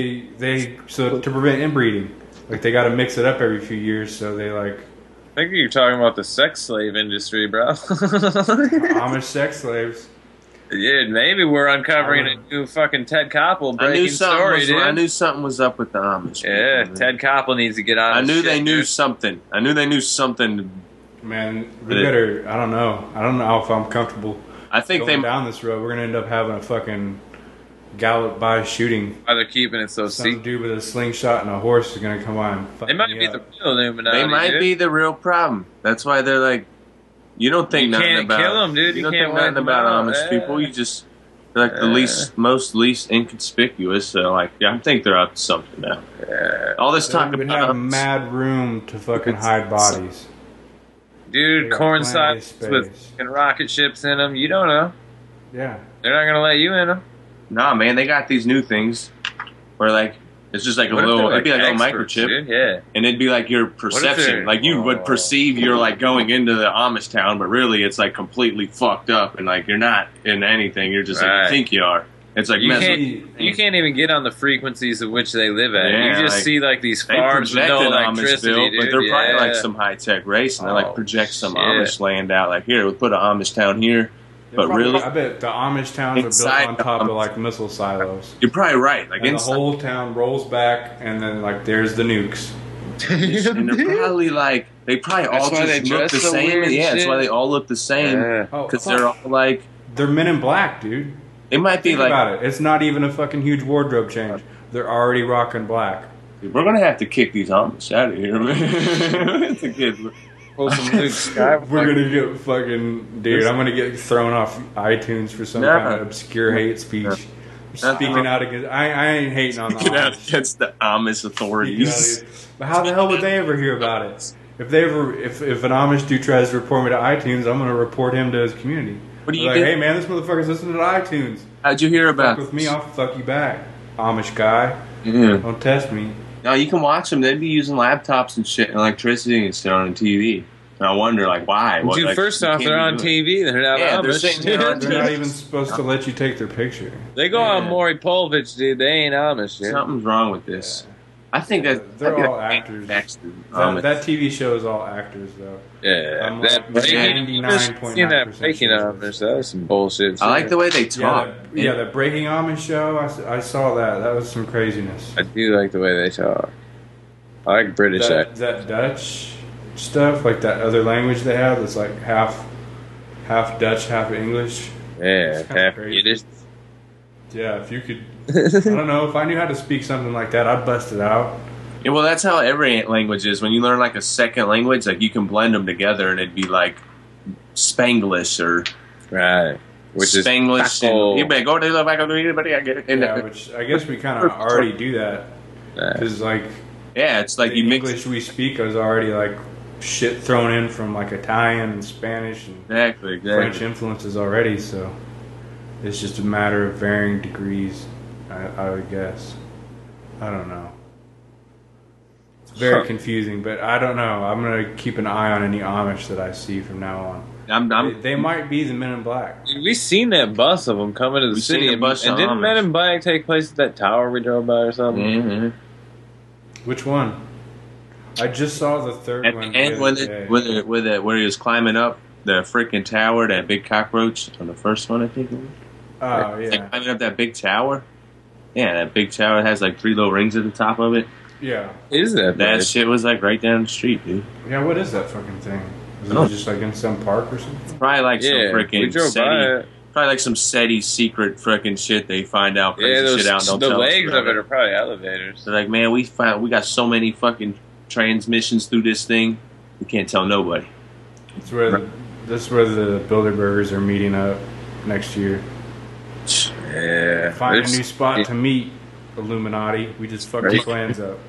so to prevent inbreeding. Like, they got to mix it up every few years, so they, like... I think you're talking about the sex slave industry, bro. Amish sex slaves. Yeah, maybe we're uncovering a new fucking Ted Koppel breaking story, dude. I knew something was up with the Amish. Yeah, people, Ted Koppel needs to get on I knew they knew something. I knew they knew something. Man, we better... I don't know if I'm comfortable I think going down this road. We're going to end up having a fucking... gallop by shooting. Why they're keeping it so secret? Some dude with a slingshot and a horse is gonna come on. They might be the real Illuminati. They might be the real problem. That's why they're like, you don't think nothing about. You can't kill them, dude. You don't think nothing about Amish people. You just they're like the least inconspicuous. So like, yeah, I think they're up to something now. Yeah. All this talk about have a mad room to fucking hide bodies. Dude, corn silos with fucking rocket ships in them. You don't know. Yeah. They're not gonna let you in them. Nah, man, they got these new things where like It's just like a What if little. they're, It'd be like a little experts, microchip, dude? Yeah. and it'd be like your they're- perception. Like you would perceive you're like going into the Amish town, but really it's like completely fucked up, and like you're not in anything. You're just like Right. you think you are. It's like You messing. can't even get on the frequencies of which they live at. Yeah, you just like, see like these They farms with projected no electricity, Amishville, dude. but they're probably Yeah. like some high tech race, and they like Oh, project some shit. Amish land out. Like here, we'll put an Amish town here. But Probably- really, I bet the Amish towns are Inside built on top the of like missile silos. you're probably right. Like And the inside, whole town rolls back, and then like there's the nukes. and they're probably like they probably That's all why they just look dress the so same. weird Yeah, and that's shit. why they all look the same Yeah. Oh, because fuck. they're all like They're Men in Black, dude. they might be Think like about it. It's not even a fucking huge wardrobe change. They're already rocking black. we're gonna have to kick these Amish out of here, man. It's a good. Pull some Luke Skywalker. We're gonna get fucking dude. I'm gonna get thrown off iTunes for some No. kind of obscure hate speech. No. Speaking out against, I ain't hating on the Get out Amish. against the Amish authorities. But how the hell would they ever hear about it? If an Amish dude tries to report me to iTunes, I'm gonna report him to his community. What do you like, do? hey man, this motherfucker's listening to iTunes. How'd you hear Fuck about with me, I'll fuck you back, Amish guy. Yeah. Don't test me. No, you can watch them. They'd be using laptops and shit, and electricity and shit on TV. And I wonder, like, why? What, Dude, like, first you off, can't they're be on doing it. TV. They're not Yeah, they're Amish. sitting there on They're not even supposed to let you take their picture. They go on Yeah. Maury Povich, dude. They ain't Amish, dude. Something's wrong with this. I think that They're I think all that- actors. Amish. That TV show is all actors, though. Yeah, I'm that like breaking, 99.9% seen that breaking sure. Amish. That was some bullshit. I like the way they Yeah, talk. that Breaking Amish show. I saw that. That was some craziness. I do like the way they talk. I like British That Dutch stuff, like that other language they have, that's like half Dutch, half English. Yeah, kinda half crazy. Yiddish. Yeah, if you could, I don't know, if I knew how to speak something like that, I'd bust it out. Yeah, well, that's how every language is. When you learn like a second language, like you can blend them together, and it'd be like Spanglish or Right. Which is Spanglish. taco. And you better go to the back of the anybody. I get it. And Yeah, which I guess we kind of already do that because like yeah, it's like the you mix. English we speak is already like shit thrown in from like Italian and Spanish and Exactly. French influences already, so it's just a matter of varying degrees, I would guess. I don't know. It's very confusing, but I don't know. I'm gonna keep an eye on any Amish that I see from now on. They might be the Men in Black. We seen that bus of them coming to the We seen city, the bus and of didn't Amish. Men in Black take place at that tower we drove by or something? Mm-hmm. Which one? I just saw the third At one. the end, the when other day. where he was climbing up the freaking tower, that big cockroach on the first one, I think. It was. Oh Like yeah, climbing up that big tower. Yeah, that big tower has like 3 little rings at the top of it. yeah, Is that That place? shit was like right down the street, dude. yeah. What is that fucking thing? Is Oh. it just like in some park or something? Probably like Yeah, some we freaking drove by SETI, it. probably like some SETI secret freaking shit they find out crazy Yeah, those, shit out. And don't the tell us legs about of it are probably elevators. They're like, man, we got so many fucking transmissions through this thing, we can't tell nobody. It's where this is where the Bilderbergers are meeting up next year. Yeah, Find a there's- new spot to meet, Illuminati. We just fucked your plans up.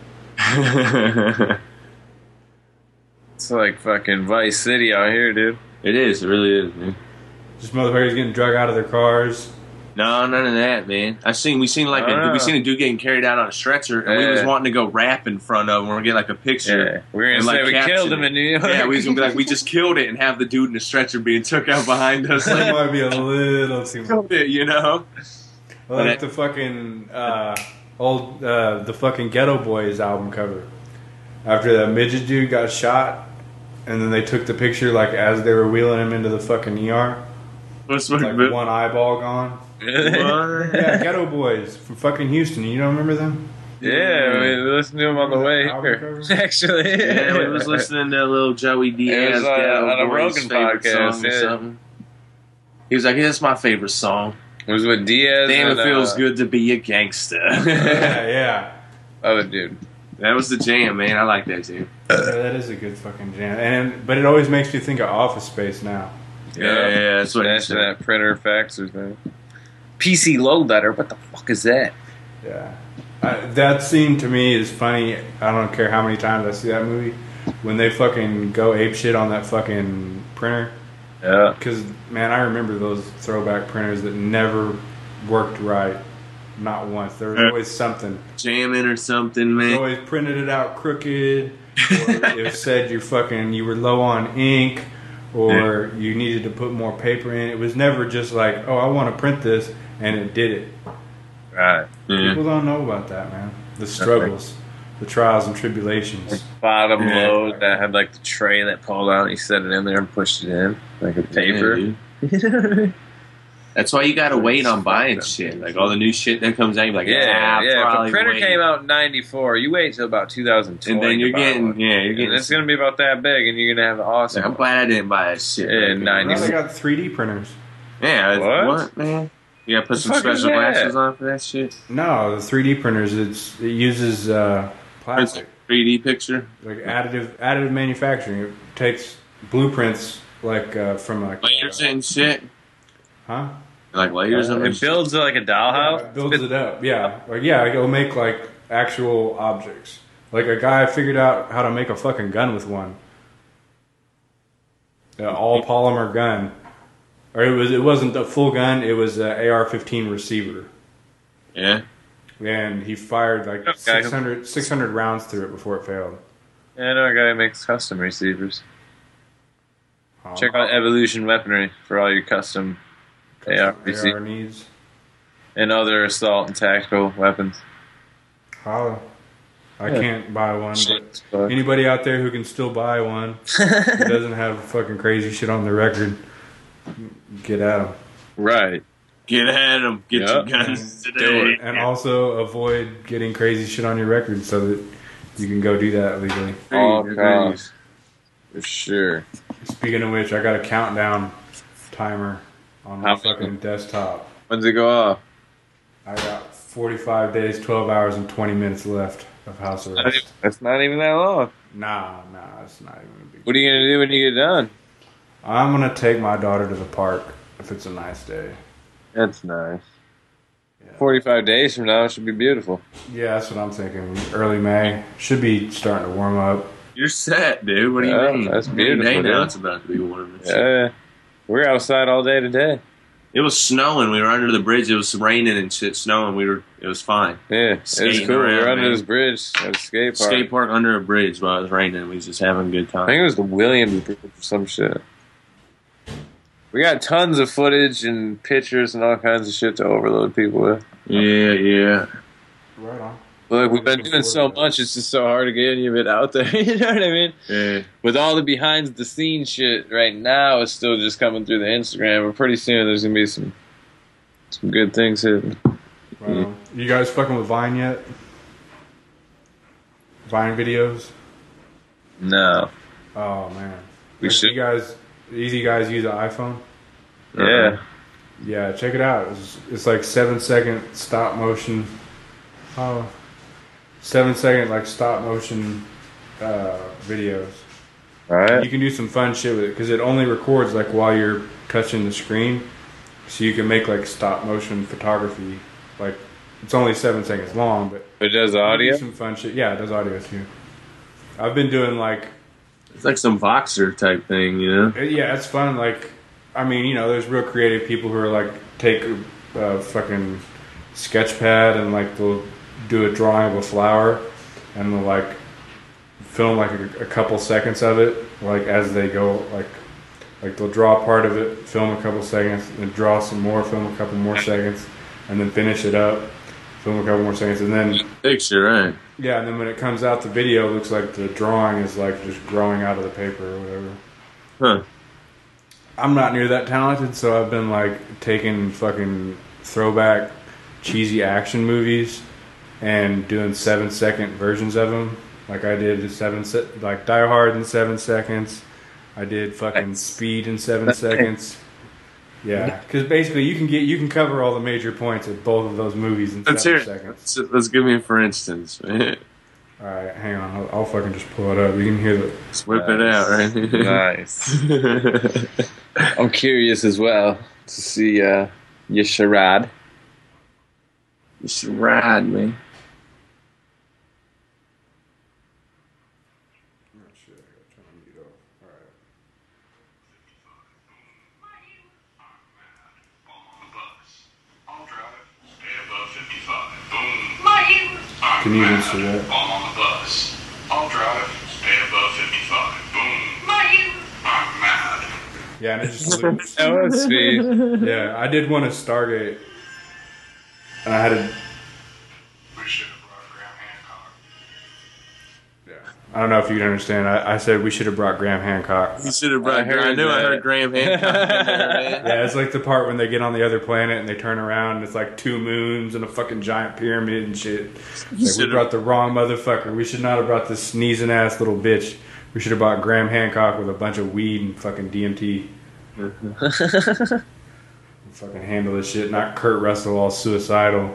It's like fucking Vice City out here, dude. It is, it really is, man. Just motherfuckers getting drug out of their cars. No, none of that, man. We seen a dude getting carried out on a stretcher, and we was Yeah. wanting to go rap in front of him. We're getting like a picture. Yeah, we were gonna and, say like, we caption killed him it. in New York. Yeah, we was gonna be like, we just killed it, and have the dude in the stretcher being took out behind us. That Like, might be a little too much. killed it, you know? Like the fucking the fucking Ghetto Boys album cover. After that midget dude got shot, and then they took the picture like as they were wheeling him into the fucking ER, What's like one eyeball gone. Yeah, Ghetto Boys from fucking Houston. You don't remember them? Yeah, we listened to him on the way Album here. cover? Actually, Yeah, we was listening to little Joey Diaz. It was on Ghetto a Boys' Rogan favorite podcast, song or yeah. something. He was like, yeah, that's my favorite song. It was with Diaz. Damn, and, it feels good to be a gangster. Yeah. Other dude. That was the jam, man. I like that jam. Yeah, that is a good fucking jam. But it always makes me think of Office Space now. Yeah, that's what he That's said. that printer fax or something. PC load letter. What the fuck is that? Yeah. That scene to me is funny. I don't care how many times I see that movie. When they fucking go apeshit on that fucking printer. Yeah. Because, man, I remember those throwback printers that never worked right. Not once. There was always something. Jamming or something, They man. always printed it out crooked, or it said you were low on ink, or you needed to put more paper in. It was never just like, oh, I want to print this, and it did it. Right. Yeah. People don't know about that, man. The struggles, the trials and tribulations. Bottom Yeah. load that had like the tray that pulled out and you set it in there and pushed it in like a paper. Yeah, that's why you gotta wait on buying shit. Like all the new shit that comes out, you're like, Yeah. If probably a printer wait. came out in '94, you wait till about 2020, and then you're to buy getting, one. yeah, you're And getting. it's gonna be about that big, and you're gonna have an awesome. I'm glad I didn't buy that shit. Yeah, back then. 90s. Now they got 3D printers. Yeah, What? what, man? You gotta put some The fuck is special that? glasses on for that shit. No, the 3D printers. It uses It's plastic, a 3D picture, like additive manufacturing. It takes blueprints like from like layers and shit. huh? Like layers and It shit. builds like a Yeah, dollhouse. it builds it up. Yeah, like it'll make like actual objects. Like a guy figured out how to make a fucking gun with one. An all polymer gun, or it wasn't a full gun. It was an AR-15 receiver, Yeah. and he fired like Okay. 600 rounds through it before it failed. Yeah, I know a guy who makes custom receivers. Oh, Check out Evolution Weaponry for all your custom AR receivers needs. and other assault and tactical weapons. Holla. I Yeah. can't buy one, but Fuck. anybody out there who can still buy one who doesn't have fucking crazy shit on the record, get at them. Right. Get at them. Get Yep. your guns Do today. it. And also avoid getting crazy shit on your record so that you can go do that legally. All Agreed, costs. For sure. Speaking of which, I got a countdown timer on my How- fucking desktop. When's it go off? I got 45 days, 12 hours, and 20 minutes left of house arrest. That's not even that long. Nah, it's not even a big What are you gonna do when you get done? I'm gonna take my daughter to the park if it's a nice day. That's nice. Yeah. 45 days from now, it should be beautiful. Yeah, that's what I'm thinking. Early May. Should be starting to warm up. You're set, dude. What do Yeah, you mean? that's Any beautiful, day now dude. it's about to be warm. and shit. Yeah. We're outside all day today. It was snowing. We were under the bridge. It was raining and shit, snowing. It was fine. Yeah, it was Skating cool. We were around, under man. this bridge at a skate park. Skate park under a bridge while it was raining. We was just having a good I time. think it was the Williams Bridge or some shit. We got tons of footage and pictures and all kinds of shit to overload people with. Yeah. Right on. Look, we've been doing so much, it's just so hard to get any of it out there. You know what I mean? Yeah. With all the behind the scenes shit right now, it's still just coming through the Instagram. But pretty soon, there's gonna be some good things hitting. Right on. You guys fucking with Vine yet? Vine videos? No. Oh man. We should. You guys use an iPhone? Yeah. Yeah, check it out. It's like 7-second stop motion. Oh, 7-second like stop motion videos. All right. You can do some fun shit with it because it only records like while you're touching the screen, so you can make like stop motion photography. Like it's only 7 seconds long, but It does you can audio. do some fun shit. Yeah, it does audio too. I've been doing like It's like some Voxer type thing, you know? yeah, it's fun. Like I mean, you know, there's real creative people who are like take a fucking sketch pad and like they'll do a drawing of a flower and they'll like film like a couple seconds of it like as they go like they'll draw part of it, film a couple seconds, then draw some more, film a couple more seconds, and then finish it up, film a couple more seconds, and then Picture, right? yeah, and then when it comes out the video it looks like the drawing is like just growing out of the paper or whatever. Huh. I'm not near that talented, so I've been like taking fucking throwback cheesy action movies and doing 7-second versions of them. Like I did like Die Hard in 7 seconds. I did fucking Speed in 7 seconds. Yeah, because basically you can cover all the major points of both of those movies in Let's 7 hear it. seconds. Let's give me a for instance. All right, hang on. I'll fucking just pull it up. You can hear the. Let's whip it out, right? Nice. I'm curious as well to see your charade. You should ride, man. I'll drive. Stay above 55. can even see that. I'm on the bus. I'll drive. Stay above 55. Boom. I'm mad. Yeah, and it just loops. That was sweet. Yeah, I did one at Stargate. And I had to. We should have brought Graham Hancock. Yeah. I don't know if you can understand. I said we should have brought Graham Hancock. You should have brought. I knew I heard Graham Hancock in there, man. Yeah, it's like the part when they get on the other planet and they turn around and it's like 2 moons and a fucking giant pyramid and shit. Like, we brought the wrong motherfucker. We should not have brought this sneezing ass little bitch. We should have brought Graham Hancock with a bunch of weed and fucking DMT. Fucking handle this shit, not Kurt Russell all suicidal.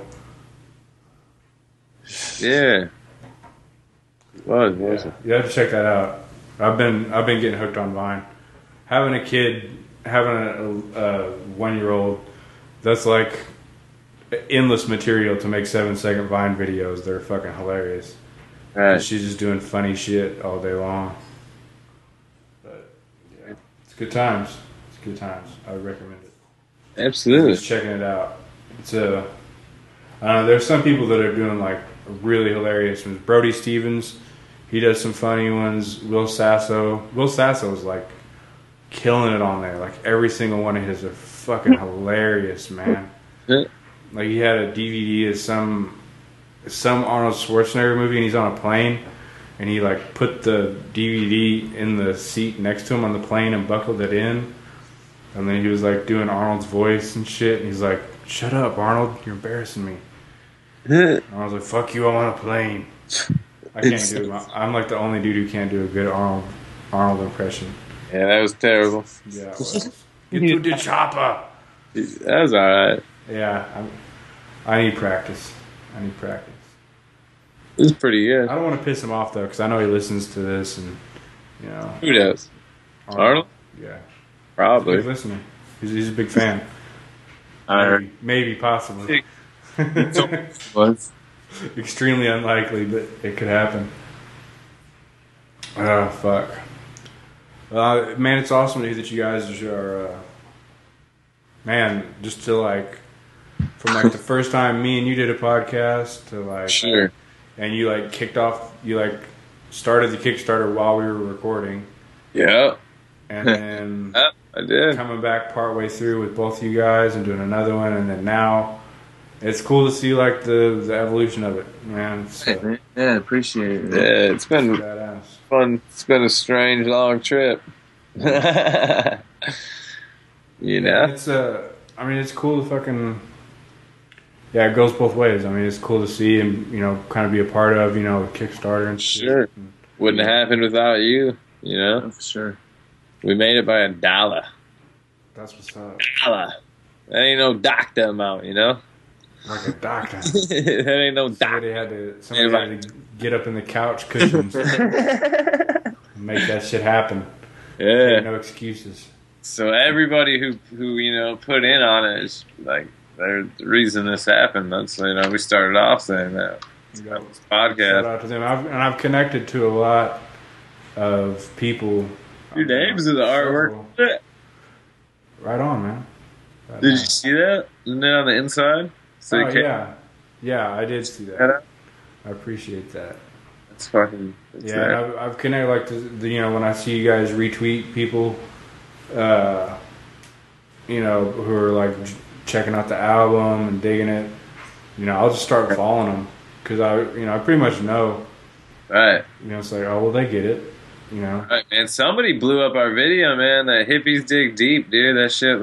Yeah. It was. You have to check that out. I've been getting hooked on Vine. Having a kid, having a 1-year-old, that's like endless material to make 7-second Vine videos. They're fucking hilarious. Right. She's just doing funny shit all day long. But yeah, it's good times. It's good times. I would recommend it. Absolutely. Just checking it out. It's I don't know. There's some people that are doing like really hilarious ones. Brody Stevens, he does some funny ones. Will Sasso is like killing it on there. Like every single one of his are fucking hilarious, man. Like he had a DVD of some Arnold Schwarzenegger movie, and he's on a plane, and he like put the DVD in the seat next to him on the plane and buckled it in. And then he was like doing Arnold's voice and shit, and he's like, "Shut up, Arnold, you're embarrassing me." And I was like, "Fuck you, I'm on a plane." I can't do it. I'm like the only dude who can't do a good Arnold impression. Yeah, that was terrible. Yeah, well, get to the chopper. That was alright. Yeah, I need practice. It was pretty good. I don't want to piss him off though, because I know he listens to this, and you know. Who does? Arnold? Yeah. Probably. He's listening. He's a big fan. I heard. Maybe, possibly. What? Extremely unlikely, but it could happen. Oh, fuck. Man, it's awesome to hear that you guys are, man, just to like, from like the first time me and you did a podcast to like, Sure. And you like started the Kickstarter while we were recording. Yeah. And then Yeah, I did. coming back partway through with both of you guys and doing another one, and then now it's cool to see like the evolution of it, man. It's Yeah, appreciate it. Yeah, it's been badass. fun. It's been a strange long trip. You know? It's I mean, it's cool to fucking. Yeah, it goes both ways. I mean, it's cool to see and kind of be a part of Kickstarter and shit. Sure. Wouldn't have happened without you. You know, For sure. we made it by $1. That's what's up. $1. That ain't no doctor amount. You know. Like a doctor. That ain't no Somebody doctor. had to get up in the couch cushions and make that shit happen. Yeah. No excuses. So everybody who put in on it is like they're the reason this happened. That's we started off saying that. Shout This podcast. out to them. I've connected to a lot of people. Your names of the artwork. Right on, man. Right Did on. you see that? Isn't it on the inside? So you Oh, can't- yeah, I did see Cut that. out? I appreciate that. That's fucking. That's Yeah, there. and I've connected like when I see you guys retweet people, who are like checking out the album and digging it. I'll just start following them because I pretty much know. Right. It's like, oh well, they get it. Right, man. Somebody blew up our video, man. That hippies dig deep, dude. That shit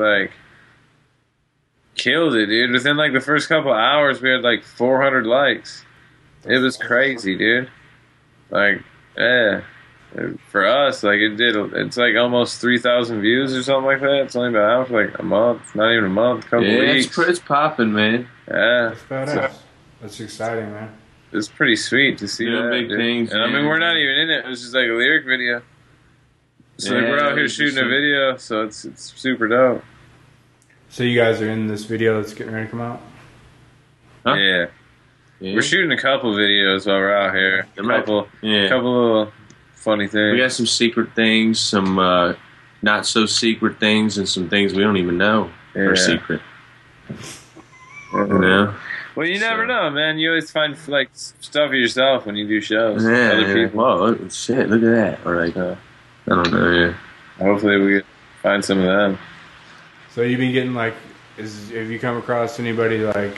killed it, dude. Within like the first couple hours, we had like 400 likes. It was crazy, dude. Like, yeah. For us, like it's like almost 3,000 views or something like that. It's only been out for like a month, not even a month, a couple weeks. It's popping, man. Yeah, That's badass. That's exciting, man. it's pretty sweet to see Doing that. big dude. things, And I mean, man. we're not even in it. It was just like a lyric video. So like, Yeah, we're out here it's shooting just a video, so it's super dope. So you guys are in this video that's getting ready to come out. Huh? Yeah. Yeah. We're shooting a couple videos while we're out here. There might- Couple yeah. little funny things. We got some secret things, some not so secret things, and some things we don't even know are Yeah. secret. You know? Well, you never know, man. You always find like stuff for yourself when you do shows. Yeah, Other people. Whoa, shit! Look at that. Or like, I don't know. Yeah. Hopefully, we can find some of them. So you've been getting like, have you come across anybody like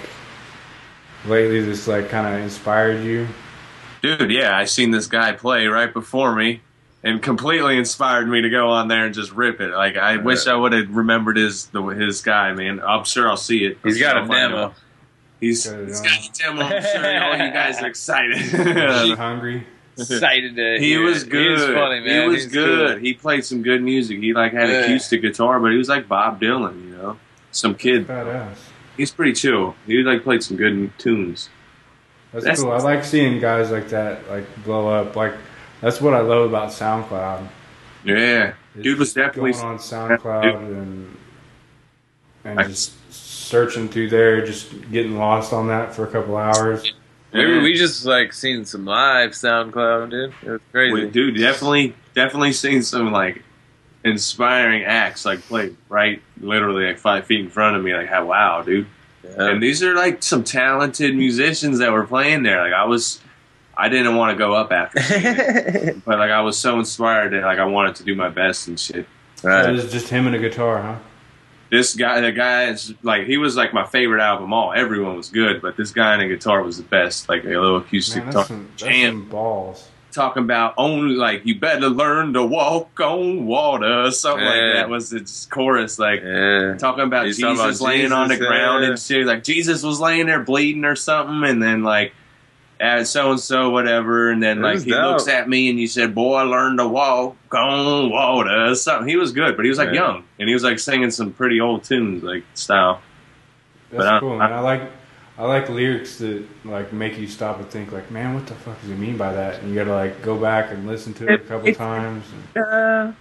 lately that's like kind of inspired you? Dude, yeah, I seen this guy play right before me, and completely inspired me to go on there and just rip it. Like, I wish I would have remembered his guy, man. I'm sure I'll see it. He's got a demo. He's got a demo. I'm sure all you guys are excited. Hungry. Excited to He was good. He was funny, man. He was good. Cool. He played some good music. He like had acoustic guitar, but he was like Bob Dylan, you know, some kid. Badass. He's pretty chill. He like played some good tunes. That's cool. I like seeing guys like that like blow up. Like that's what I love about SoundCloud. Yeah, dude was definitely going on SoundCloud and just searching through there, just getting lost on that for a couple hours. We just like seen some live SoundCloud, dude. It was crazy. Dude, definitely seen some like inspiring acts like play right literally like 5 feet in front of me. Like, how wow, dude. Yeah. And these are like some talented musicians that were playing there. Like I didn't want to go up after it, but like I was so inspired that like I wanted to do my best and shit. Right. So it was just him and a guitar, huh? This guy, the guy is like, he was like my favorite out of them all. Everyone was good, but this guy and a guitar was the best. Like a little acoustic guitar. That's some balls. Talking about only like you better learn to walk on water, something like that was its chorus. Like talking about Jesus laying on the ground and shit. Like Jesus was laying there bleeding or something, and then like so and so whatever, and then like he looks at me and he said, "Boy, I learned to walk on water." Something. He was good, but he was like young, and he was like singing some pretty old tunes like style. That's cool, man. I like lyrics that like make you stop and think like, man, what the fuck does he mean by that? And you gotta like go back and listen to it a couple times. That's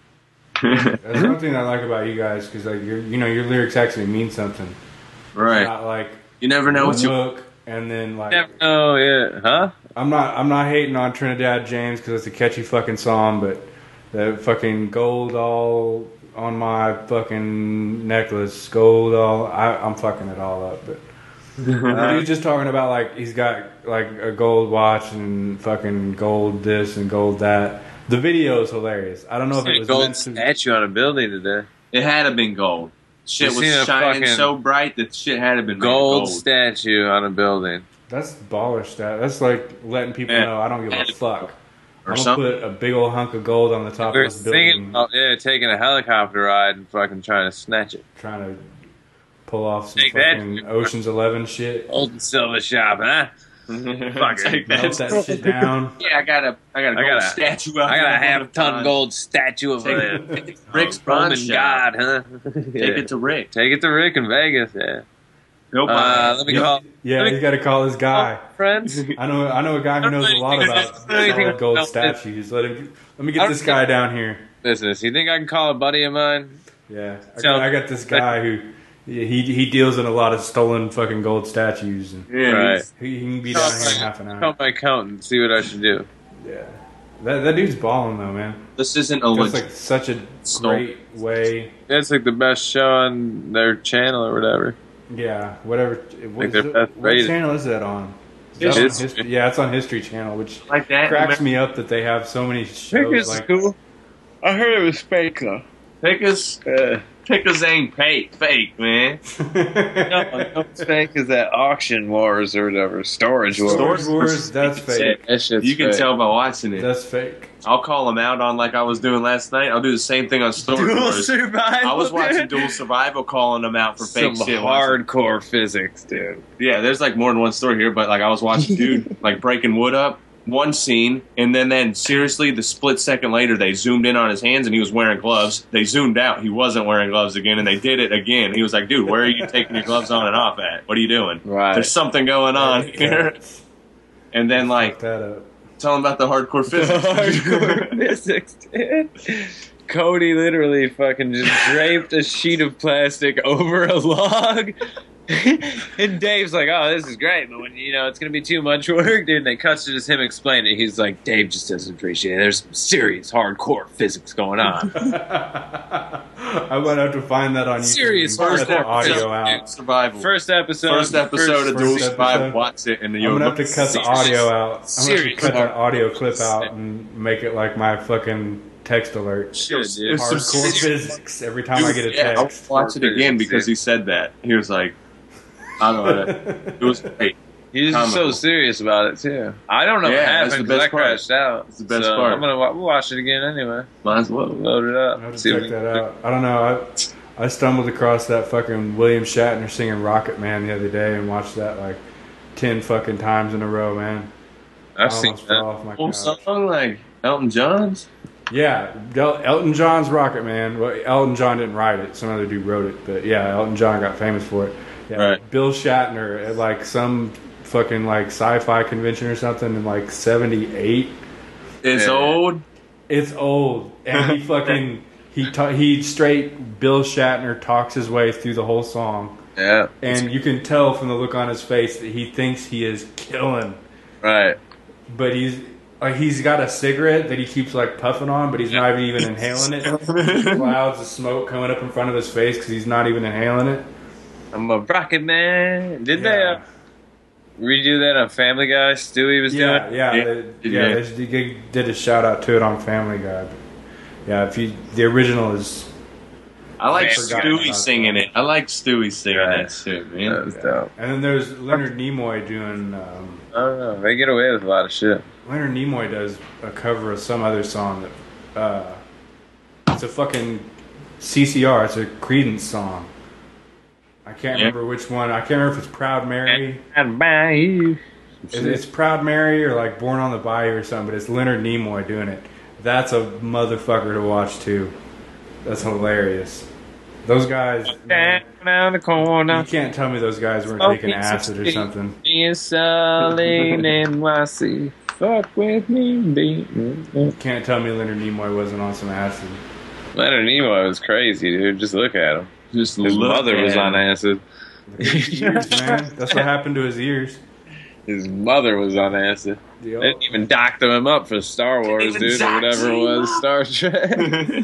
one thing I like about you guys, because like your lyrics actually mean something. Right. It's not like you never know what you look and then like. Oh yeah, huh? I'm not hating on Trinidad James because it's a catchy fucking song, but the fucking gold all on my fucking necklace, gold all. I'm fucking it all up, but. He's just talking about like he's got like a gold watch and fucking gold this and gold that. The video is hilarious. I don't know if it was a gold statue on a building today. It had to been gold. Shit was shining so bright that shit had to been gold statue on a building. That's baller stat. That's like letting people know I don't give a fuck. I'm gonna put a big old hunk of gold on the top of this building. Taking a helicopter ride and fucking trying to snatch it. Trying to pull off some fucking Ocean's 11 shit. Gold and silver shop, huh? Fucking melt that shit down. Yeah, I got a gold statue. I got a half-ton gold statue of Rick's Roman god, huh? Take it to Rick. Take it to Rick in Vegas. Yeah. Let me call. Yeah, he's got to call his guy. Friends. I know a guy who knows a lot about gold statues. Let me get this guy down here. Listen, you think I can call a buddy of mine? Yeah, I got this guy who. He deals in a lot of stolen fucking gold statues. And right. He can be down here in half an hour. Call my accountant and see what I should do. Yeah. That dude's balling though, man. This isn't That's like such a great way. It's like the best show on their channel or whatever. Yeah, whatever. What channel is that on? History. Yeah, it's on History Channel, which like that, cracks me up that they have so many shows. Like, cool. I heard it was fake though. Pickers ain't fake, man. No, it's fake is that Auction Wars or whatever. Storage Wars. Storage Wars, that's fake. You can tell by watching it. That's fake. I'll call them out on like I was doing last night. I'll do the same thing on Storage Wars. Survival, I was watching Dual Survival, calling them out for fake shit. Hardcore physics, dude. Yeah, there's like more than one story here, but like I was watching dude like breaking wood up. One scene, and then seriously, the split second later, they zoomed in on his hands, and he was wearing gloves. They zoomed out, he wasn't wearing gloves again, and they did it again. He was like, dude, where are you taking your gloves on and off at? What are you doing? Right. There's something going on here. And then, like, tell him about the hardcore physics. Hardcore physics, dude. Cody literally fucking just draped a sheet of plastic over a log, And Dave's like, "Oh, this is great, but when it's gonna be too much work, dude." And they cut to just him explaining it. He's like, "Dave just doesn't appreciate it. There's some serious, hardcore physics going on." I'm gonna have to find that on YouTube. Serious and first cut the audio Dude, out. Survival. First episode of Dual first Survival. episode. Watch it, and then I'm you'll gonna have to cut the audio out. I'm gonna have to Serious cut that hardcore audio clip physics. out and make it like my fucking text alert. Shit, dude. Hardcore physics. Every time I get a Yeah, I'll text. watch it again because he said that. He was like, I don't know. It was great. He's just so Comical. serious about it too. I don't know Yeah, what that's happened the because I best part. crashed out. It's the best So part. I'm gonna we'll watch it again anyway. Might as well. Load it up. I have to See what check that out. I don't know. I stumbled across that fucking William Shatner singing Rocket Man the other day and watched that like 10 fucking times in a row, man. I've I seen almost fell that. off my Whole couch. song like Elton John's. Yeah, Elton John's Rocket Man. Well, Elton John didn't write it. Some other dude wrote it. But yeah, Elton John got famous for it. Yeah, Right. Bill Shatner at like some fucking like sci-fi convention or something in like 78. It's Yeah. old. It's old. And he fucking, he straight Bill Shatner talks his way through the whole song. Yeah. And you can tell from the look on his face that he thinks he is killing. Right. But he's got a cigarette that he keeps like puffing on, but he's not even inhaling it. Clouds of smoke coming up in front of his face because he's not even inhaling it. I'm a rocket man. Did Yeah. they redo that on Family Guy? Stewie was doing it? Yeah. They did a shout out to it on Family Guy. But yeah, the original is. I like Man, forgot Stewie about singing that. it. I like Stewie singing Right. that shit, That man. was dope. And then there's Leonard Nimoy doing. I don't know. They get away with a lot of shit. Leonard Nimoy does a cover of some other song that. It's a fucking CCR. It's a Creedence song. I can't remember which one. I can't remember if it's Proud Mary. And bayou. It's Proud Mary or like Born on the Bayou or something, but it's Leonard Nimoy doing it. That's a motherfucker to watch too. That's hilarious. Those guys, man, Down the corner. you can't tell me those guys weren't taking acid or something. In Saline, NYC. Fuck with me, beating. You can't tell me Leonard Nimoy wasn't on some acid. Leonard Nimoy was crazy, dude. Just look at him. Just His look mother was at on him. acid. His ears, man. That's what happened to his ears. His mother was on acid. They didn't even docked him up for Star Wars, dude, or whatever it was, Star Trek.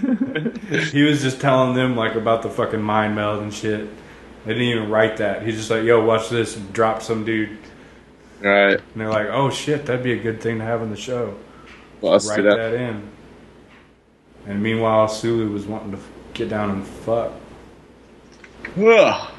He was just telling them like about the fucking mind meld and shit. They didn't even write that. He's just like, "Yo, watch this." And drop some dude, Right. and they're like, "Oh shit, that'd be a good thing to have in the show." Write Busted up. that in. And meanwhile, Sulu was wanting to get down and fuck. Ugh.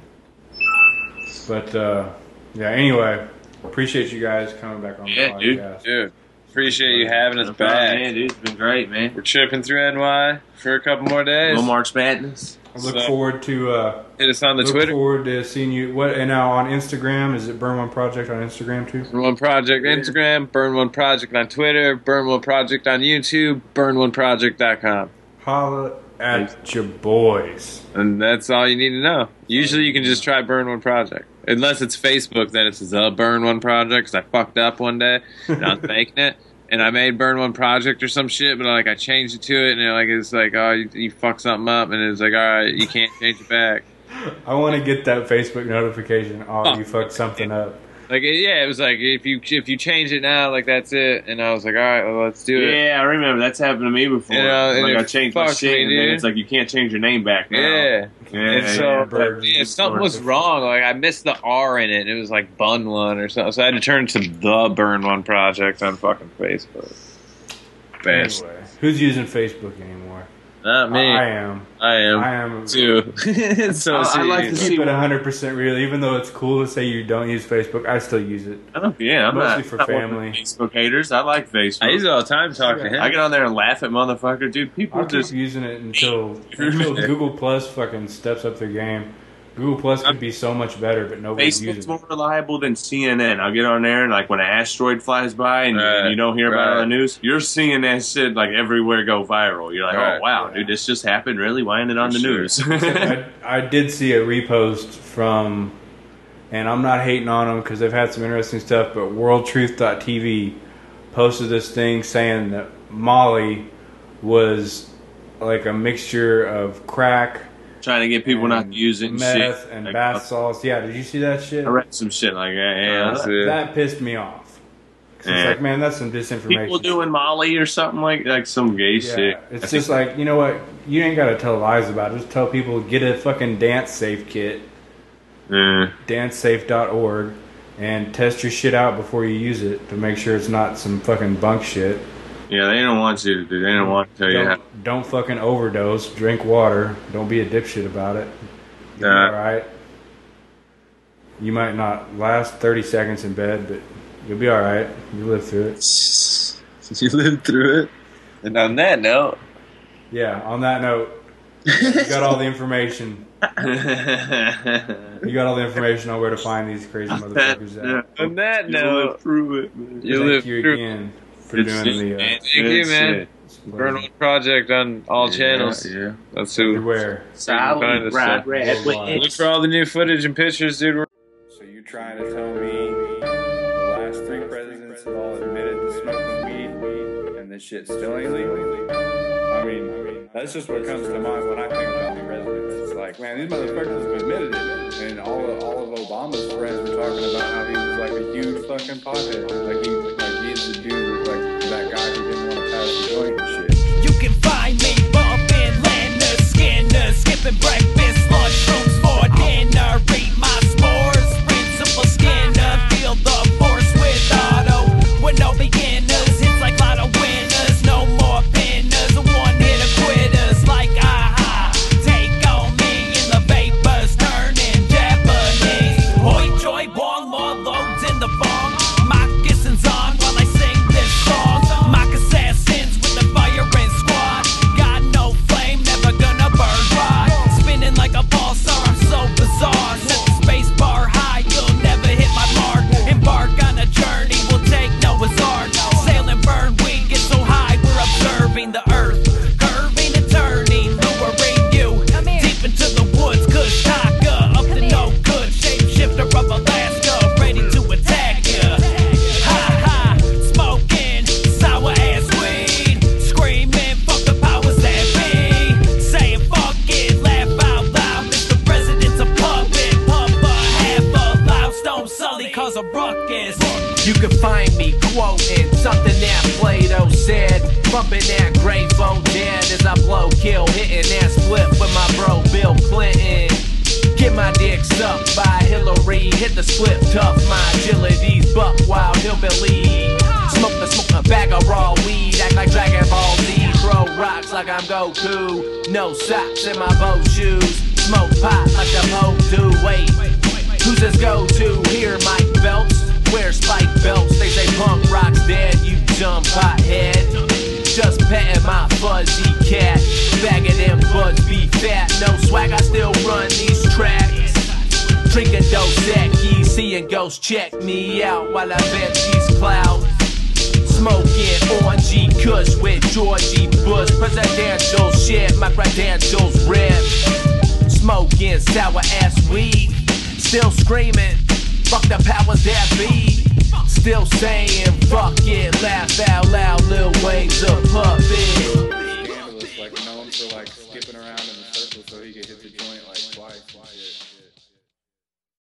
But yeah. Anyway, appreciate you guys coming back on the Yeah, dude. podcast. Dude, appreciate you having us No problem, back. man, dude. It's been great, man. We're tripping through NY for a couple more days. No March Madness. I look So- forward to Hit us on the look Twitter. forward to seeing you. What and now on Instagram? Is it Burn One Project on Instagram too? Burn One Project Instagram, Burn One Project on Twitter, Burn One Project on YouTube, BurnOneProject.com. Holla at your boys. And that's all you need to know. Usually you can just try Burn One Project. Unless it's Facebook, then it's the Burn One Project, because I fucked up one day, and I was making it, and I made Burn One Project or some shit, but like I changed it to it, and it's like, oh, you fucked something up, and it's like, alright, you can't change it back. I want to get that Facebook notification. Oh, you fucked something up. Like, yeah, it was like, if you change it now, like, that's it. And I was like, alright, well, let's do it. Yeah, I remember that's happened to me before. You know, and like it I changed my fucked shit, me, and then dude. it's like you can't change your name back now. Yeah. Yeah, And so, Bird. yeah, something was wrong. Like, I missed the R in it. It was like Bun One or something. So I had to turn to the Burn One Project on fucking Facebook. Best. Anyway, who's using Facebook anymore? Not me. I am. I am. I am. Too. It's so I like to serious. see Keep it 100% real. Even though it's cool to say you don't use Facebook, I still use it. I'm Mostly not for not one of family. the Facebook haters. I like Facebook. I use it all the time to talk to him. I get on there and laugh at motherfucker, dude. People I'll keep just using it until Google Plus fucking steps up their game. Google Plus could be so much better, but nobody's Facebook's using more it. reliable than CNN. I'll get on there and like when an asteroid flies by and Right, you don't hear about it right. on the news, you're seeing that shit like everywhere go viral. You're like, Right, oh wow, yeah. dude, this just happened. Really? Why ain't it on For the sure. news? I did see a repost from, and I'm not hating on them because they've had some interesting stuff, but WorldTruth.tv posted this thing saying that Molly was like a mixture of crack Trying to get people not to use it and meth shit. and Like, bath salts. Yeah, did you see that shit? I read some shit like that. Yeah, That's it. That pissed me off. 'Cause Yeah. It's like, man, that's some disinformation. people doing Molly or something like some gay Yeah, shit. it's just like, you know what? You ain't gotta tell lies about it. Just tell people, get a fucking dance safe kit, dancesafe.org, and test your shit out before you use it to make sure it's not some fucking bunk shit. Yeah, they don't want you to do. They don't want to tell you how. Don't fucking overdose. Drink water. Don't be a dipshit about it. You'll be Nah. alright. You might not last 30 seconds in bed, but you'll be alright. You live through it. You lived through it. And on that note, Yeah, on that note, you got all the information. You got all the information on where to find these crazy motherfuckers at. on that You lived live through it, man. you Thank lived you through. again for It's doing the Thank you, man. Burn One Project on all channels. Yeah. That's who. everywhere. Find us, so. Look for all the new footage and pictures, dude. So you trying to tell me the last 3 presidents have all admitted to smoking weed and this shit still ain't legal? I mean, that's just what comes to mind when I think about the presidents. It's like, man, these motherfuckers have admitted it, and all of Obama's friends were talking about how he was like a huge fucking pothead, he's the dude, like that guy who didn't want to pass the joint and shit. You can find me bumping Lanners, Skinners, skipping breakfast, mushrooms for dinner. Eat my s'mores, read simple Skinner. Feel the force with auto, with no beginners. Hits like lot of winners, no more pinners. One hit quitters like aha. Take on me in the vapors, turning Japanese. Hoi joy bong, more loads in the bong. Moccasins on while I sing this song. Mock assassins with the firing squad. Got no flame, never gonna burn dry. Spinning like a pulsar, I'm so bizarre. Set the space bar high, you'll never hit my mark. Embark on a journey, we'll take Noah's Ark. Sail and burn, we get so high, we're observing the earth. Curving and turning, luring you deep into the woods. Kush Taka, up to no good. Shapeshifter of Alaska, ready to attack ya. Ha ha, smoking sour ass weed. Screaming, fuck the powers that be. Saying fuck it, laugh out loud. Mr. President's a puppet. Papa half a loud stone sully cause a ruckus. You can find me quoting something that Plato said. Bumping that graveyard dead as I blow kill. Hitting that split with my bro Bill Clinton. Get my dick sucked by Hillary. Hit the split tough, my agility's buck wild hillbilly. Smoke a bag of raw weed. Act like Dragon Ball Z. Throw rocks like I'm Goku. No socks in my boat shoes. Smoke pot like the Pope do. Wait, who's this go-to? Here, Mike Phelps. Wear spike belts. They say punk rock's dead. You dumb pothead. Just petting my fuzzy cat. Bagging them buds be fat. No swag, I still run these tracks. Drinking Dos Equis, seeing ghosts check me out while I vent these clouds. Smoking orangey kush with Georgie Bush. Presidential shit, my credentials rip. Smoking sour ass weed. Still screaming, fuck the powers that be. Still saying, fuck it, laugh out loud, Lil Wayne's a puppet. Scandalous, like known for like skipping around and